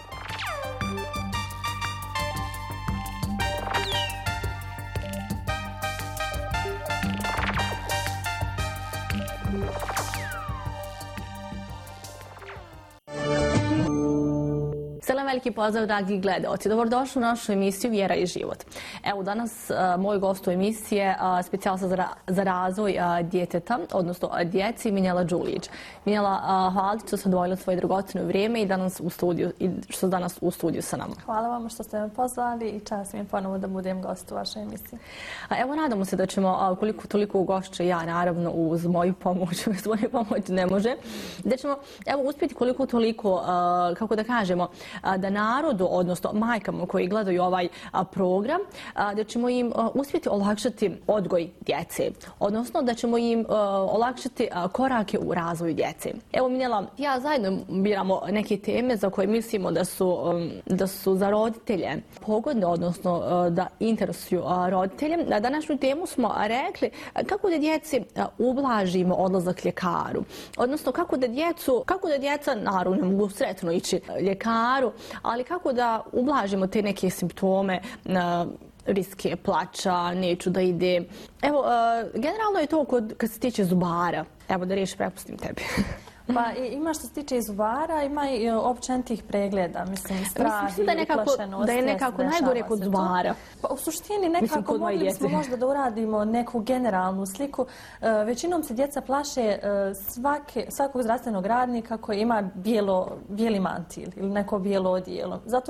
Speaker 13: Veliki pozdrav, dragi gledaoci. Dobrodošli u našu emisiju Vjera i život. Evo, danas moj gost u emisiji je specijalista za razvoj djeteta, odnosno djeci, Minjela Đulić. Minjela, hvala što ste odvojili svoje dragocjeno vrijeme i što ste danas u studiju sa nama.
Speaker 14: Hvala vam što ste me pozvali i čast mi je ponovo da budem gost u vašoj emisiji.
Speaker 13: Evo, nadamo se da ćemo, koliko toliko ugošće ja, naravno, uz moju pomoć, uz moju pomoć ne može, da ćemo, evo, uspjeti koliko toliko, kako da kažemo, da narodu, odnosno majkama koji gledaju ovaj program, da ćemo im uspjeti olakšati odgoj djece, odnosno da ćemo im olakšati korake u razvoju djece. Evo, Minjela, ja zajedno biramo neke teme za koje mislimo da su za roditelje pogodne, odnosno da interesuju roditelje. Na današnju temu smo rekli kako da djeci ublažimo odlazak ljekaru, odnosno kako da djeca, naravno, ne mogu sretno ići ljekaru, ali kako da ublažimo te neke simptome, riske plača, neću da ide. Evo, generalno je to kad se tiče zubara. Evo, da riješ, prepustim tebi.
Speaker 14: Pa ima što se tiče zubara, ima i općenitih pregleda, mislim, strah i uplašenost.
Speaker 13: Da je nekako najgore kod zubara.
Speaker 14: Pa u suštini nekako mogli smo možda da uradimo neku generalnu sliku. Većinom se djeca plaše svakog zdravstvenog radnika koji ima bijeli mantil ili neko bijelo odijelo. Zato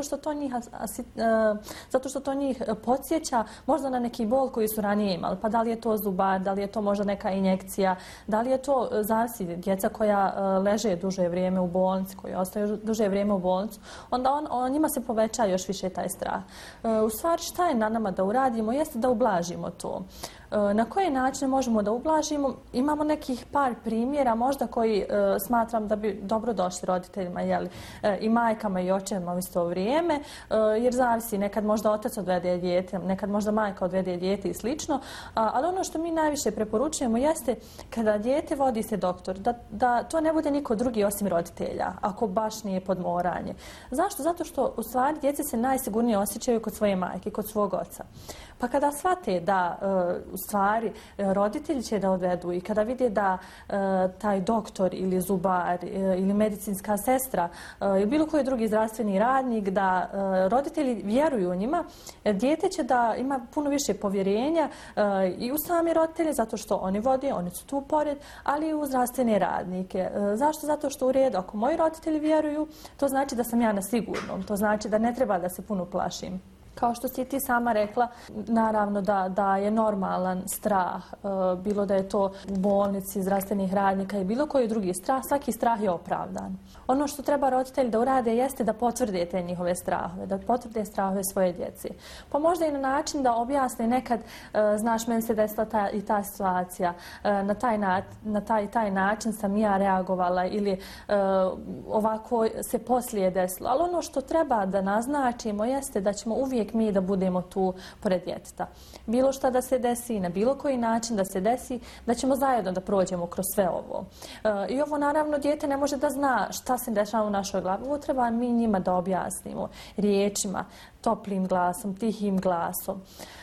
Speaker 14: što to njih podsjeća možda na neki bol koji su ranije imali. Pa da li je to zubar, da li je to možda neka injekcija, da li je to zavisi djeca koja leže duže vrijeme u bolnici, koji ostaju duže vrijeme u bolnicu, onda njima se poveća još više taj strah. U stvari, šta je na nama da uradimo jeste da ublažimo to. Na koje načine možemo da ublažimo? Imamo nekih par primjera možda koji smatram da bi dobro došli roditeljima, i majkama i očevima u isto vrijeme, jer zavisi, nekad možda otac odvede dijete, nekad možda majka odvede dijete i slično, ali ono što mi najviše preporučujemo jeste kada dijete vodi se doktor, da to ne bude niko drugi osim roditelja, ako baš nije podmoranje. Zašto? Zato što u stvari djeci se najsigurnije osjećaju kod svoje majke, kod svog oca. Pa kada shvate da u stvari roditelji će da odvedu i kada vide da taj doktor ili zubar ili medicinska sestra ili bilo koji drugi zdravstveni radnik, da roditelji vjeruju u njima, dijete će da ima puno više povjerenja i u sami roditelje, zato što oni vode, oni su tu pored, ali i u zdravstvene radnike. Zašto? Zato što u redu, ako moji roditelji vjeruju, to znači da sam ja na sigurnom, to znači da ne treba da se puno plašim. Kao što si ti sama rekla, naravno da je normalan strah, bilo da je to u bolnici, zdravstvenih radnika i bilo koji drugi strah, svaki strah je opravdan. Ono što treba roditelji da urade jeste da potvrde te njihove strahove, da potvrde strahove svoje djece. Pa možda i na način da objasne nekad, znaš, meni se desila i ta situacija, na taj način sam ja reagovala ili ovako se poslije desilo. Ali ono što treba da naznačimo jeste da ćemo uvijek mi da budemo tu pored djeteta. Bilo šta da se desi, na bilo koji način da se desi, da ćemo zajedno da prođemo kroz sve ovo. I ovo naravno dijete ne može da zna šta se dešava u našoj glavi. Ovo treba mi njima da objasnimo riječima, toplim glasom, tihim glasom.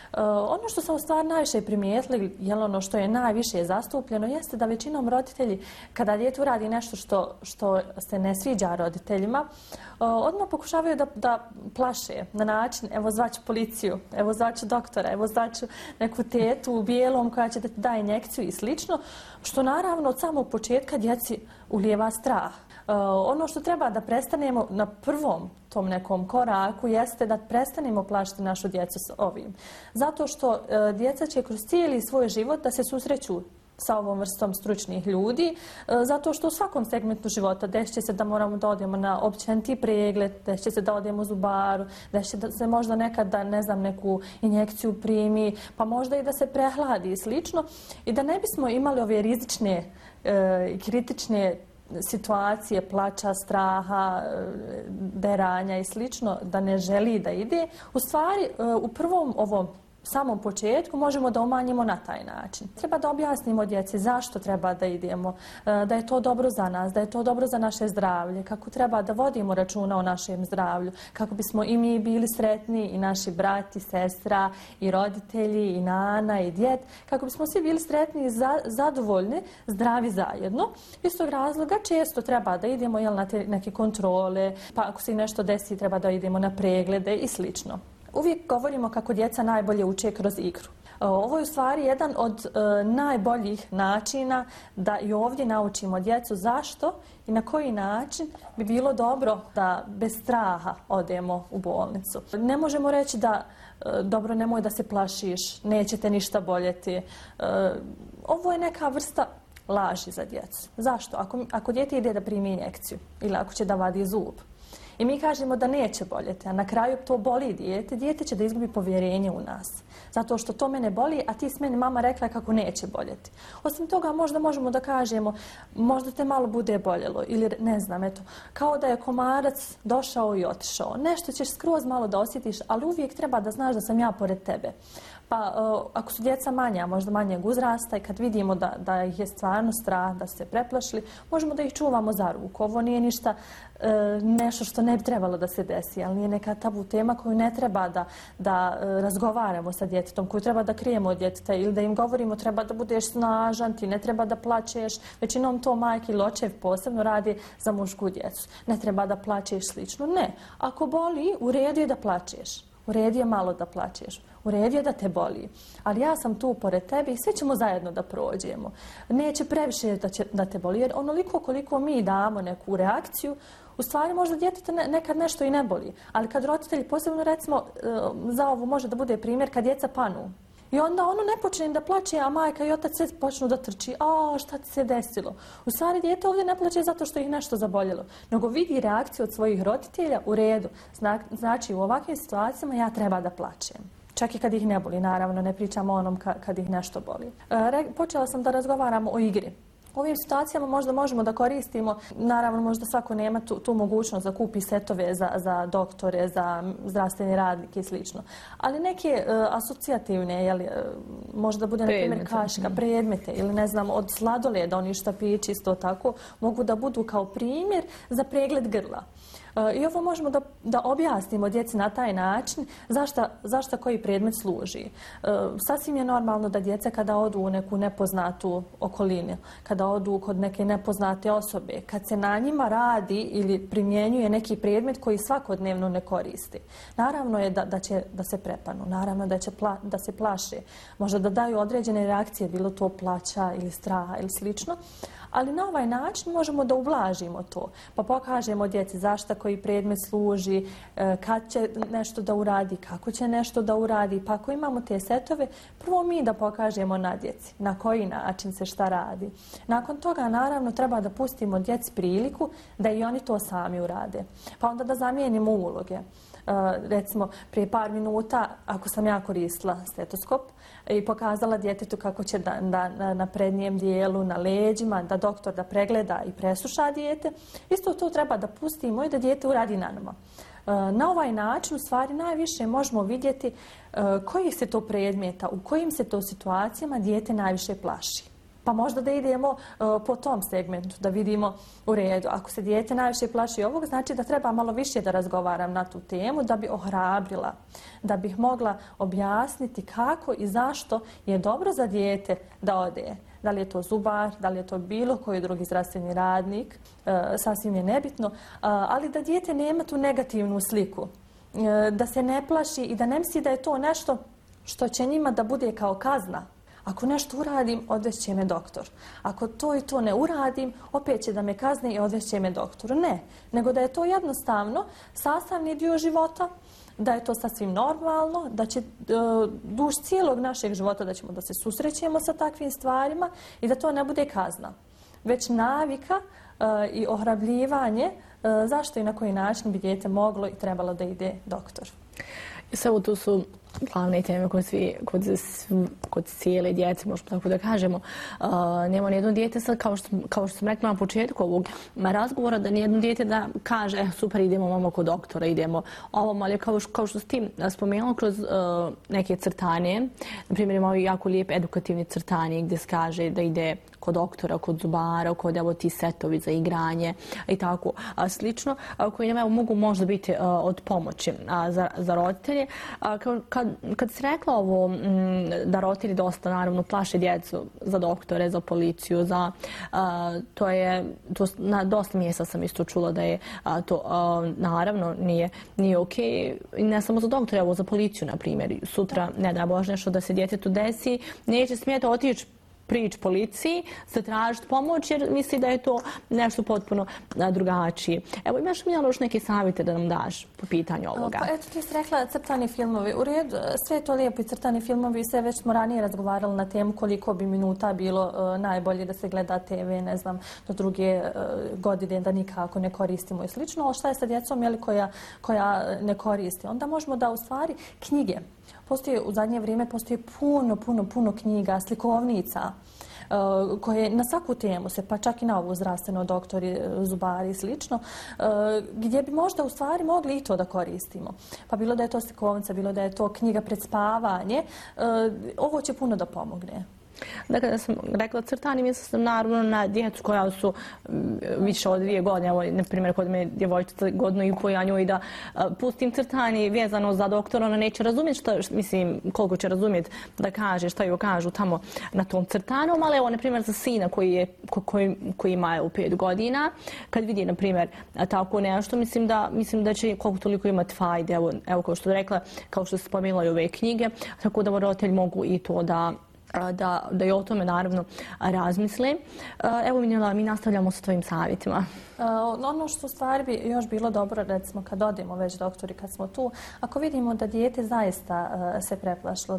Speaker 14: Ono što sam u stvari najviše primijetili, ono što je najviše zastupljeno, jeste da većinom roditelji, kada dijete uradi nešto što se ne sviđa roditeljima, odmah pokušavaju da plaše na način, evo zvaću policiju, evo zvaću doktora, evo zvaću neku tetu u bijelom koja će da ti da injekciju i slično, što naravno od samog početka djeci ulijeva strah. Ono što treba da prestanemo na prvom tom nekom koraku jeste da prestanemo plašiti našu djecu s ovim. Zato što djeca će kroz cijeli svoj život da se susreću sa ovom vrstom stručnih ljudi, zato što u svakom segmentu života desit će se da moramo da odemo na općeniti pregled, desit će se da odemo u zubaru, desit će da se možda nekad da, ne znam, neku injekciju primi, pa možda i da se prehladi i slično. I da ne bismo imali ove rizične i kritične situacije, plača, straha, deranja i slično, da ne želi da ide, u stvari u prvom ovom samom početku možemo da umanjimo na taj način. Treba da objasnimo djeci zašto treba da idemo, da je to dobro za nas, da je to dobro za naše zdravlje, kako treba da vodimo računa o našem zdravlju, kako bismo i mi bili sretni, i naši brat, i sestra, i roditelji, i nana, i djed, kako bismo svi bili sretni i zadovoljni, zdravi zajedno. Iz tog razloga često treba da idemo na te neke kontrole, pa ako se nešto desi treba da idemo na preglede i slično. Uvijek govorimo kako djeca najbolje uče kroz igru. Ovo je u stvari jedan od najboljih načina da i ovdje naučimo djecu zašto i na koji način bi bilo dobro da bez straha odemo u bolnicu. Ne možemo reći da dobro, nemoj da se plašiš, neće te ništa boljeti. Ovo je neka vrsta laži za djecu. Zašto? Ako dijete ide da primi injekciju ili ako će da vadi zub, i mi kažemo da neće boljeti, a na kraju to boli dijete će da izgubi povjerenje u nas. Zato što to mene boli, a ti s meni mama rekla kako neće boljeti. Osim toga možda možemo da kažemo, možda te malo bude boljelo ili ne znam, eto, kao da je komarac došao i otišao. Nešto ćeš skroz malo da osjetiš, ali uvijek treba da znaš da sam ja pored tebe. Pa ako su djeca manja, možda manjeg uzrasta i kad vidimo da ih je stvarno strah, da su se preplašili, možemo da ih čuvamo za ruku. Ovo nije ništa nešto što ne bi trebalo da se desi, ali nije neka tabu tema koju ne treba da razgovaramo sa djetetom, koju treba da krijemo od djeteta ili da im govorimo treba da budeš snažan, ti ne treba da plačeš. Većinom to majke ili očev posebno radi za mušku djecu. Ne treba da plačeš slično. Ne. Ako boli, u redu je da plačeš. U redu je malo da plačeš. U redu je da te boli. Ali ja sam tu pored tebe i sve ćemo zajedno da prođemo. Neće previše da te boli, jer onoliko koliko mi damo neku reakciju, u stvari možda djeteta nekad nešto i ne boli. Ali kad roditelji, posebno recimo za ovo može da bude primjer kad djeca panu. I onda ono ne počne da plače, a majka i otac sve počnu da trči. A šta ti se desilo? U stvari dijete ovdje ne plače zato što ih nešto zaboljelo, nego vidi reakciju od svojih roditelja u redu. Znači u ovakvim situacijama ja treba da plačem. Čak i kad ih ne boli, naravno, ne pričamo o onom kad ih nešto boli. Počela sam da razgovaramo o igri. U ovim situacijama možda možemo da koristimo, naravno možda svako nema tu mogućnost da kupi setove za doktore, za zdravstvene radnike i slično. Ali neke asocijativne, možda bude na primjer kašika, predmete ili ne znam od sladoleda, oni štapići isto tako, mogu da budu kao primjer za pregled grla. I ovo možemo da objasnimo djeci na taj način zašto koji predmet služi. Sasvim je normalno da djeca kada odu u neku nepoznatu okolinu, kada odu kod neke nepoznate osobe, kad se na njima radi ili primjenjuje neki predmet koji svakodnevno ne koristi. Naravno je da će da se prepanu, naravno da se plaše, možda da daju određene reakcije, bilo to plaća ili straha ili slično. Ali na ovaj način možemo da ublažimo to. Pa pokažemo djeci zašto koji predmet služi, kad će nešto da uradi, kako će nešto da uradi. Pa ako imamo te setove, prvo mi da pokažemo na djeci na koji način se šta radi. Nakon toga, naravno, treba da pustimo djeci priliku da i oni to sami urade. Pa onda da zamijenimo uloge. Recimo, prije par minuta, ako sam ja koristila stetoskop i pokazala djetetu kako će na prednjem dijelu, na leđima, da doktor da pregleda i presluša dijete, isto to treba da pustimo i da dijete uradi na nama. Na ovaj način, u stvari, najviše možemo vidjeti kojih se to predmeta, u kojim se to situacijama dijete najviše plaši. Pa možda da idemo po tom segmentu, da vidimo u redu. Ako se dijete najviše plaši ovog, znači da treba malo više da razgovaram na tu temu, da bi ohrabrila, da bih mogla objasniti kako i zašto je dobro za dijete da ode. Da li je to zubar, da li je to bilo koji drugi zdravstveni radnik, sasvim je nebitno, ali da dijete nema tu negativnu sliku, da se ne plaši i da ne misli da je to nešto što će njima da bude kao kazna. Ako nešto uradim, odvešće me doktor. Ako to i to ne uradim, opet će da me kazne i odvešće me doktoru. Ne, nego da je to jednostavno sastavni dio života, da je to sasvim normalno, da će duž cijelog našeg života da ćemo da se susrećemo sa takvim stvarima i da to ne bude kazna. Već navika i ohrabljivanje zašto i na koji način bi dijete moglo i trebalo da ide doktor.
Speaker 13: Samo tu su glavne teme kod cijele djece, možemo tako da kažemo. Nema nijedno dijete sad, kao što sam rekla na početku ovog razgovora, da nijedno dijete da kaže super, idemo mamo kod doktora, idemo ovom, ali kao što si ti spomenula kroz neke crtanje, na primjer imamo jako lijep edukativni crtanje gdje se kaže da ide kod doktora, kod zubara, kod evo ti setovi za igranje i tako slično, koji nam mogu možda biti od pomoći za roditelje. Kad si rekla ovo da roditelji dosta naravno plaše djecu za doktore, za policiju, na dosta mjesta sam isto čula da je to naravno nije okej. I ne samo za doktore, evo za policiju na primjer. Sutra, ne da Bože, nešto da se djetetu desi, neće smjeti otići prići policiji, zatražiti pomoć jer misli da je to nešto potpuno drugačije. Evo, imaš li još neke savjete da nam daš po pitanju ovoga?
Speaker 14: Pa eto, ti si rekla crtani filmovi. U redu, sve je to lijepo i crtani filmovi, sve već smo ranije razgovarali na temu koliko bi minuta bilo najbolje da se gleda TV, ne znam, do druge godine da nikako ne koristimo i slično, ali šta je sa djecom koja ne koristi? Onda možemo da u stvari knjige. U zadnje vrijeme postoji puno knjiga, slikovnica koje na svaku temu se, pa čak i na ovu zdravstveno, doktori, zubari i slično, gdje bi možda u stvari mogli i to da koristimo. Pa bilo da je to slikovnica, bilo da je to knjiga pred spavanje, ovo će puno da pomogne.
Speaker 13: Dakle, da sam rekla crtani, mislim sam naravno na djecu koja su više od 2 godine. Evo, na primjer, kod me djevojčica 1,5 godina ja njoj da pustim crtani vezano za doktora, ona neće razumjeti koliko će razumjeti da kaže šta joj kažu tamo na tom crtanom, ali evo, na primjer, za sina koji ima 5 godina, kad vidi, na primjer, tako nešto, mislim da će koliko toliko imati fajde. Evo, kao što je rekla, kao što se spomenula i ove knjige, tako da roditelji mogu i to da i o tome naravno razmisle. Evo, Minjela, mi nastavljamo sa tvojim savjetima.
Speaker 14: Ono što u stvari bi još bilo dobro, recimo kad odemo već doktori, kad smo tu, ako vidimo da dijete zaista se preplašilo,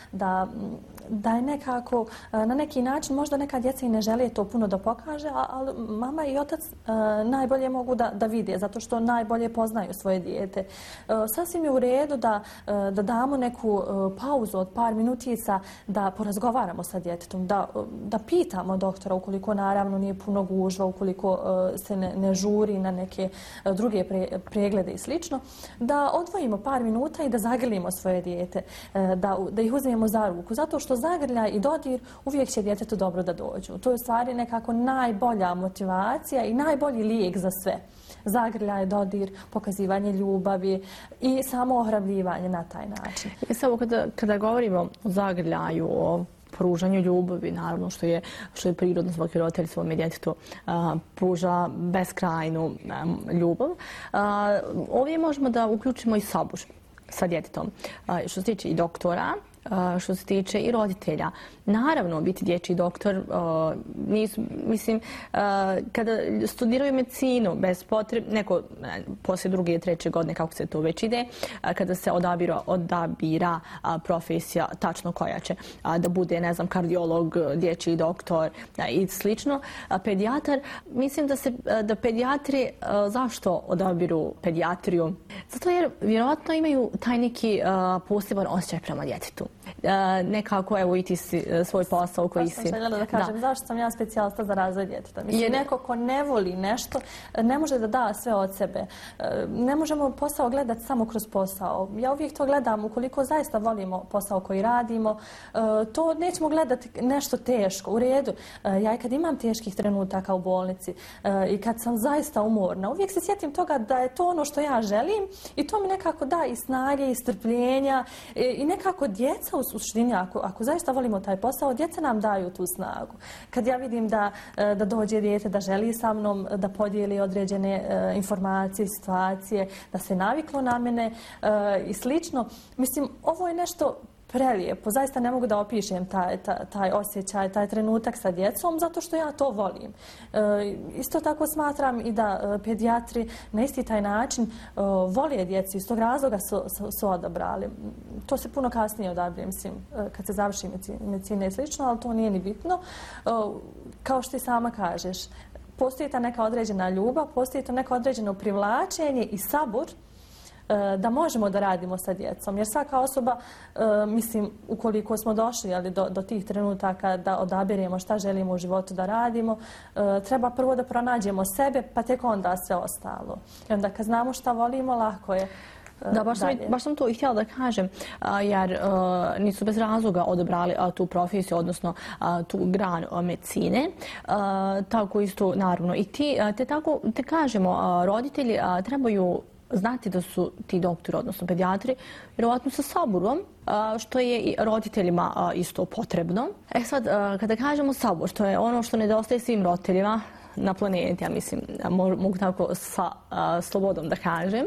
Speaker 14: da je nekako na neki način, možda neka djeca i ne žele to puno da pokaže, ali mama i otac najbolje mogu da vide, zato što najbolje poznaju svoje dijete. Sasvim je u redu da damo neku pauzu od par minutica, da porazgovaramo sa djetetom, da pitamo doktora ukoliko naravno nije puno gužva, ukoliko se ne žuri na neke druge preglede i slično, da odvojimo par minuta i da zagrlimo svoje dijete, da ih uzmemo za ruku, zato što zagrljaj i dodir uvijek će djetetu dobro da dođu. To je u stvari nekako najbolja motivacija i najbolji lijek za sve. Zagrljaj, dodir, pokazivanje ljubavi i samo ohrabljivanje na taj način.
Speaker 13: Samo kada govorimo o zagrljaju, o pružanju ljubavi, naravno što je prirodno, svaki roditelj svome djetetu pruža beskrajnu ljubav. Ovdje možemo da uključimo i sabor sa djetetom. Što se tiče i doktora, što se tiče i roditelja. Naravno, biti dječji doktor, mislim, kada studiraju medicinu, bez potrebe, neko poslije 2. i 3. godine, kako se to već ide, kada se odabira profesija tačno koja će da bude, ne znam, kardiolog, dječji doktor i slično, pedijatar, mislim da pedijatri, zašto odabiru pedijatriju? Zato jer vjerojatno imaju taj neki poseban osjećaj prema djetetu. Nekako, evo, i ti si svoj posao koji si...
Speaker 14: Željela da kažem, zašto sam ja specijalista za razvoj djeteta? Mislim, neko ko ne voli nešto, ne može da da sve od sebe. Ne možemo posao gledati samo kroz posao. Ja uvijek to gledam, ukoliko zaista volimo posao koji radimo, to nećemo gledati nešto teško, u redu. Ja i kad imam teških trenutaka u bolnici i kad sam zaista umorna, uvijek se sjetim toga da je to ono što ja želim i to mi nekako da i snage i strpljenja i nekako djeca u suštini, ako zaista volimo taj posao, djeca nam daju tu snagu. Kad ja vidim da dođe dijete, da želi sa mnom da podijeli određene informacije, situacije, da se naviklo na mene i slično, mislim, ovo je nešto prelijepo. Zaista ne mogu da opišem taj osjećaj, taj trenutak sa djecom, zato što ja to volim. Isto tako smatram i da pedijatri na isti taj način vole djecu, iz tog razloga su odabrali. To se puno kasnije odabire, mislim, kad se završi medicina i slično, ali to nije ni bitno. Kao što i sama kažeš, postoji ta neka određena ljubav, postoji to neko određeno privlačenje i sabor da možemo da radimo sa djecom. Jer svaka osoba, mislim, ukoliko smo došli do tih trenutaka da odabiremo šta želimo u životu da radimo, treba prvo da pronađemo sebe, pa tek onda sve ostalo. I onda kad znamo šta volimo, lako je.
Speaker 13: Da, baš sam to i htjela da kažem, jer nisu bez razloga odabrali tu profesiju, odnosno tu granu medicine. Tako isto, naravno, i te kažemo, roditelji trebaju znati da su ti doktori, odnosno pedijatri, vjerovatno sa saburom, što je i roditeljima isto potrebno. Sad, kada kažemo sabor, što je ono što nedostaje svim roditeljima na planeti, ja mislim, mogu tako sa slobodom da kažem,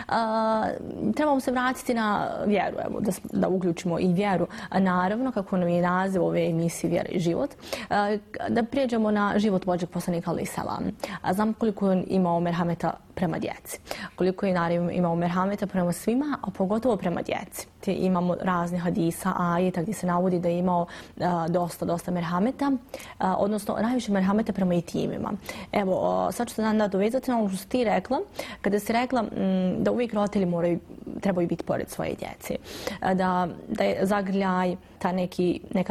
Speaker 13: trebamo se vratiti na vjeru, evo, da uključimo i vjeru. Naravno, kako nam je naziv ove emisije Vjera i život, da prijeđemo na život Božjeg poslanika alejhi selam. Znam koliko je imao merhameta prema djeci, koliko je naravno imao merhameta prema svima, a pogotovo prema djeci. Imamo razne hadisa, ajeta gdje se navodi da je imao dosta merhameta, odnosno najviše merhameta prema jetimima. Evo, sad ću se nadovezati na ono što si ti rekla, kada si rekla da uvijek roditelji trebaju biti pored svoje djece, da je zagrljaj, ta neka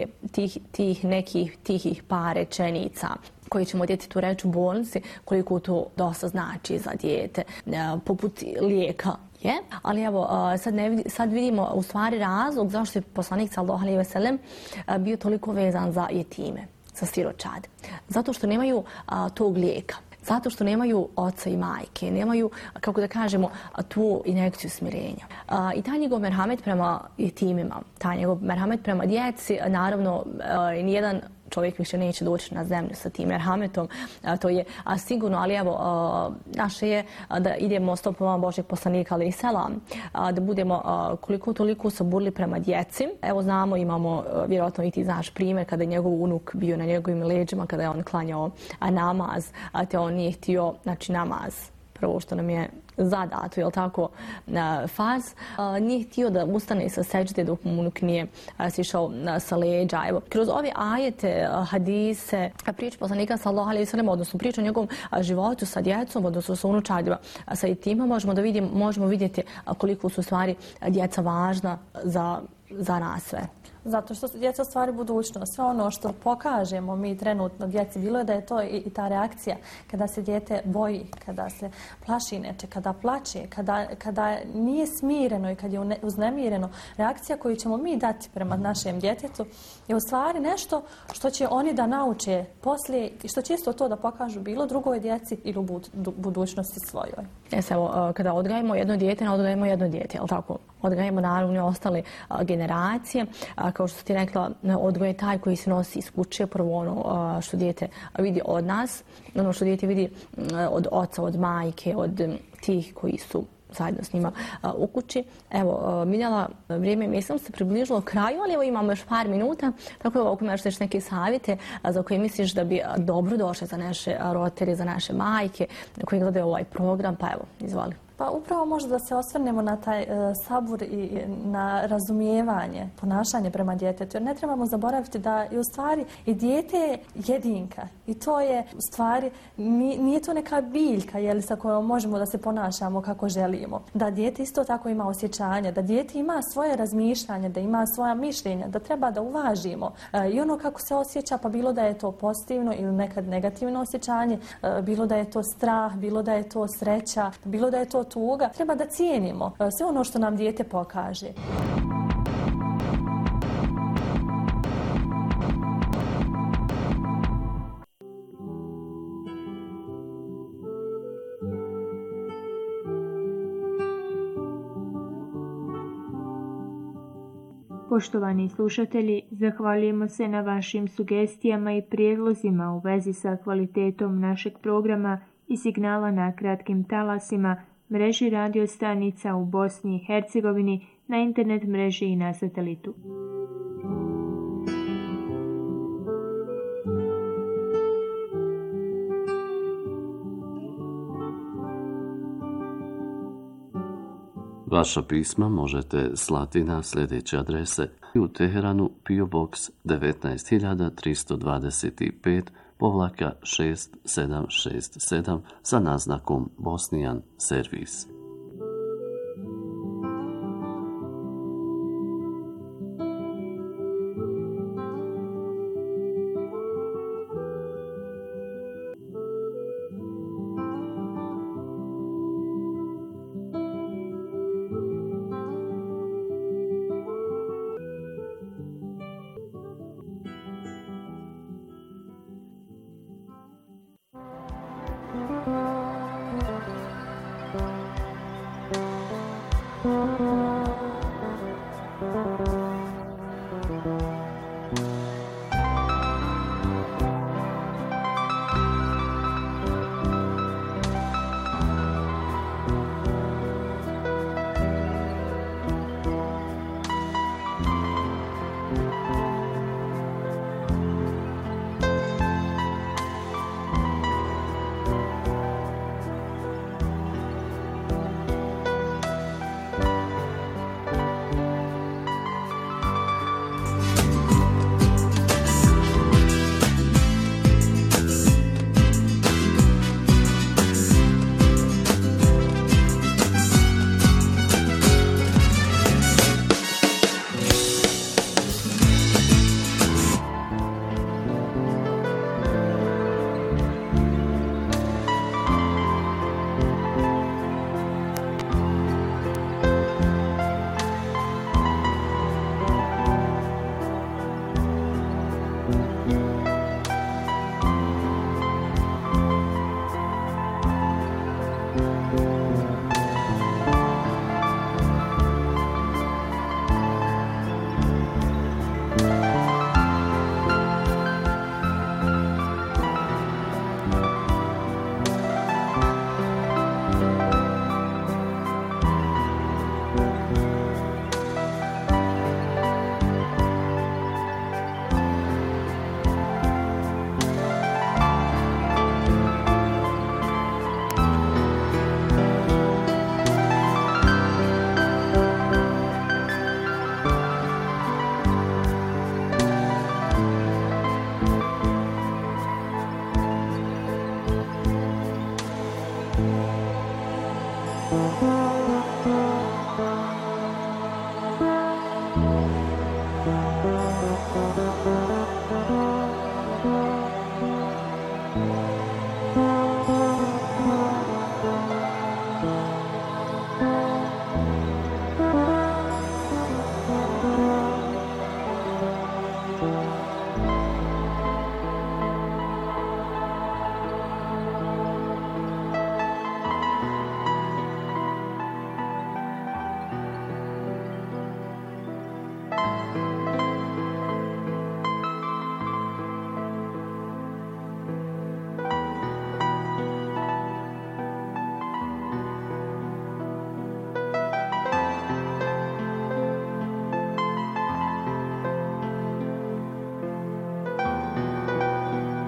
Speaker 13: tihih par rečenica koji ćemo djetetu reći u bolnici, koliko to dosta znači za dijete, poput lijeka. Ali evo, sad vidimo u stvari razlog zašto je poslanik sallallahu alejhi ve sellem bio toliko vezan za jetime, za siročad. Zato što nemaju tog lijeka. Zato što nemaju oca i majke, nemaju, kako da kažemo, tu injekciju smirenja. I taj njegov merhamet prema jetimima, taj njegov merhamet prema djeci, naravno, nijedan čovjek više neće doći na zemlju sa tim merhametom, to je sigurno, ali evo, naše je da idemo stopama Božjeg poslanika alejhi selam, da budemo koliko toliko saburli prema djeci. Evo znamo, imamo, vjerojatno i ti znaš primjer, kada je njegov unuk bio na njegovim leđima, kada je on klanjao namaz, te on nije htio, znači namaz, prvo što nam je zadato, jel tako, farz, nije htio da ustane sa sećde dok mu unuk nije sišao sa leđa. Evo, kroz ove ajete, hadise, priče poslanika sallallahu alejhi ve sellem, odnosno priča o njegovom životu sa djecom, odnosno sa unučadima, sa jetima, možemo vidjeti koliko su stvari djeca važna za nas sve.
Speaker 14: Zato što djeca stvari budućnost. Sve ono što pokažemo mi trenutno djeci, bilo je da je to i ta reakcija kada se dijete boji, kada se plaši neče, kada plače, kada nije smireno i kad je uznemireno, reakcija koju ćemo mi dati prema našem djetetu je u stvari nešto što će oni da nauče poslije i što će isto to da pokažu bilo drugoj djeci ili u budućnosti svojoj.
Speaker 13: Evo, kada odgajamo jedno dijete, ne odgajamo jedno dijete, jel tako? Odgajamo naravno i ostale generacije. Kao što ti rekla, odgoj je taj koji se nosi iz kuće, prvo ono što dijete vidi od nas, ono što dijete vidi od oca, od majke, od tih koji su zajedno s njima u kući. Evo, Miljana, vrijeme mislim se približilo kraju, ali evo imamo još par minuta, tako da ako imaš još neke savjete za koje misliš da bi dobro došle za naše roditelje, za naše majke koji gledaju ovaj program, pa evo, izvoli.
Speaker 14: Pa upravo možda da se osvrnemo na taj sabur i na razumijevanje, ponašanje prema djetetu. Jer ne trebamo zaboraviti da je u stvari i dijete je jedinka. I to je u stvari, nije to neka biljka sa kojom možemo da se ponašamo kako želimo. Da dijete isto tako ima osjećanja, da dijete ima svoje razmišljanje, da ima svoja mišljenja, da treba da uvažimo. I ono kako se osjeća, pa bilo da je to pozitivno ili nekad negativno osjećanje, bilo da je to strah, bilo da je to sreća, bilo da je to tuga, treba da cijenimo sve ono što nam dijete pokaže.
Speaker 15: Poštovani slušatelji, zahvaljujemo se na vašim sugestijama i prijedlozima u vezi sa kvalitetom našeg programa i signala na kratkim talasima, mreži radio stanica u Bosni i Hercegovini, na internet mreži i na satelitu.
Speaker 4: Vaša pisma možete slati na sljedeće adrese: u Teheranu PO Box 19325/6767 sa naznakom Bosnian Servis.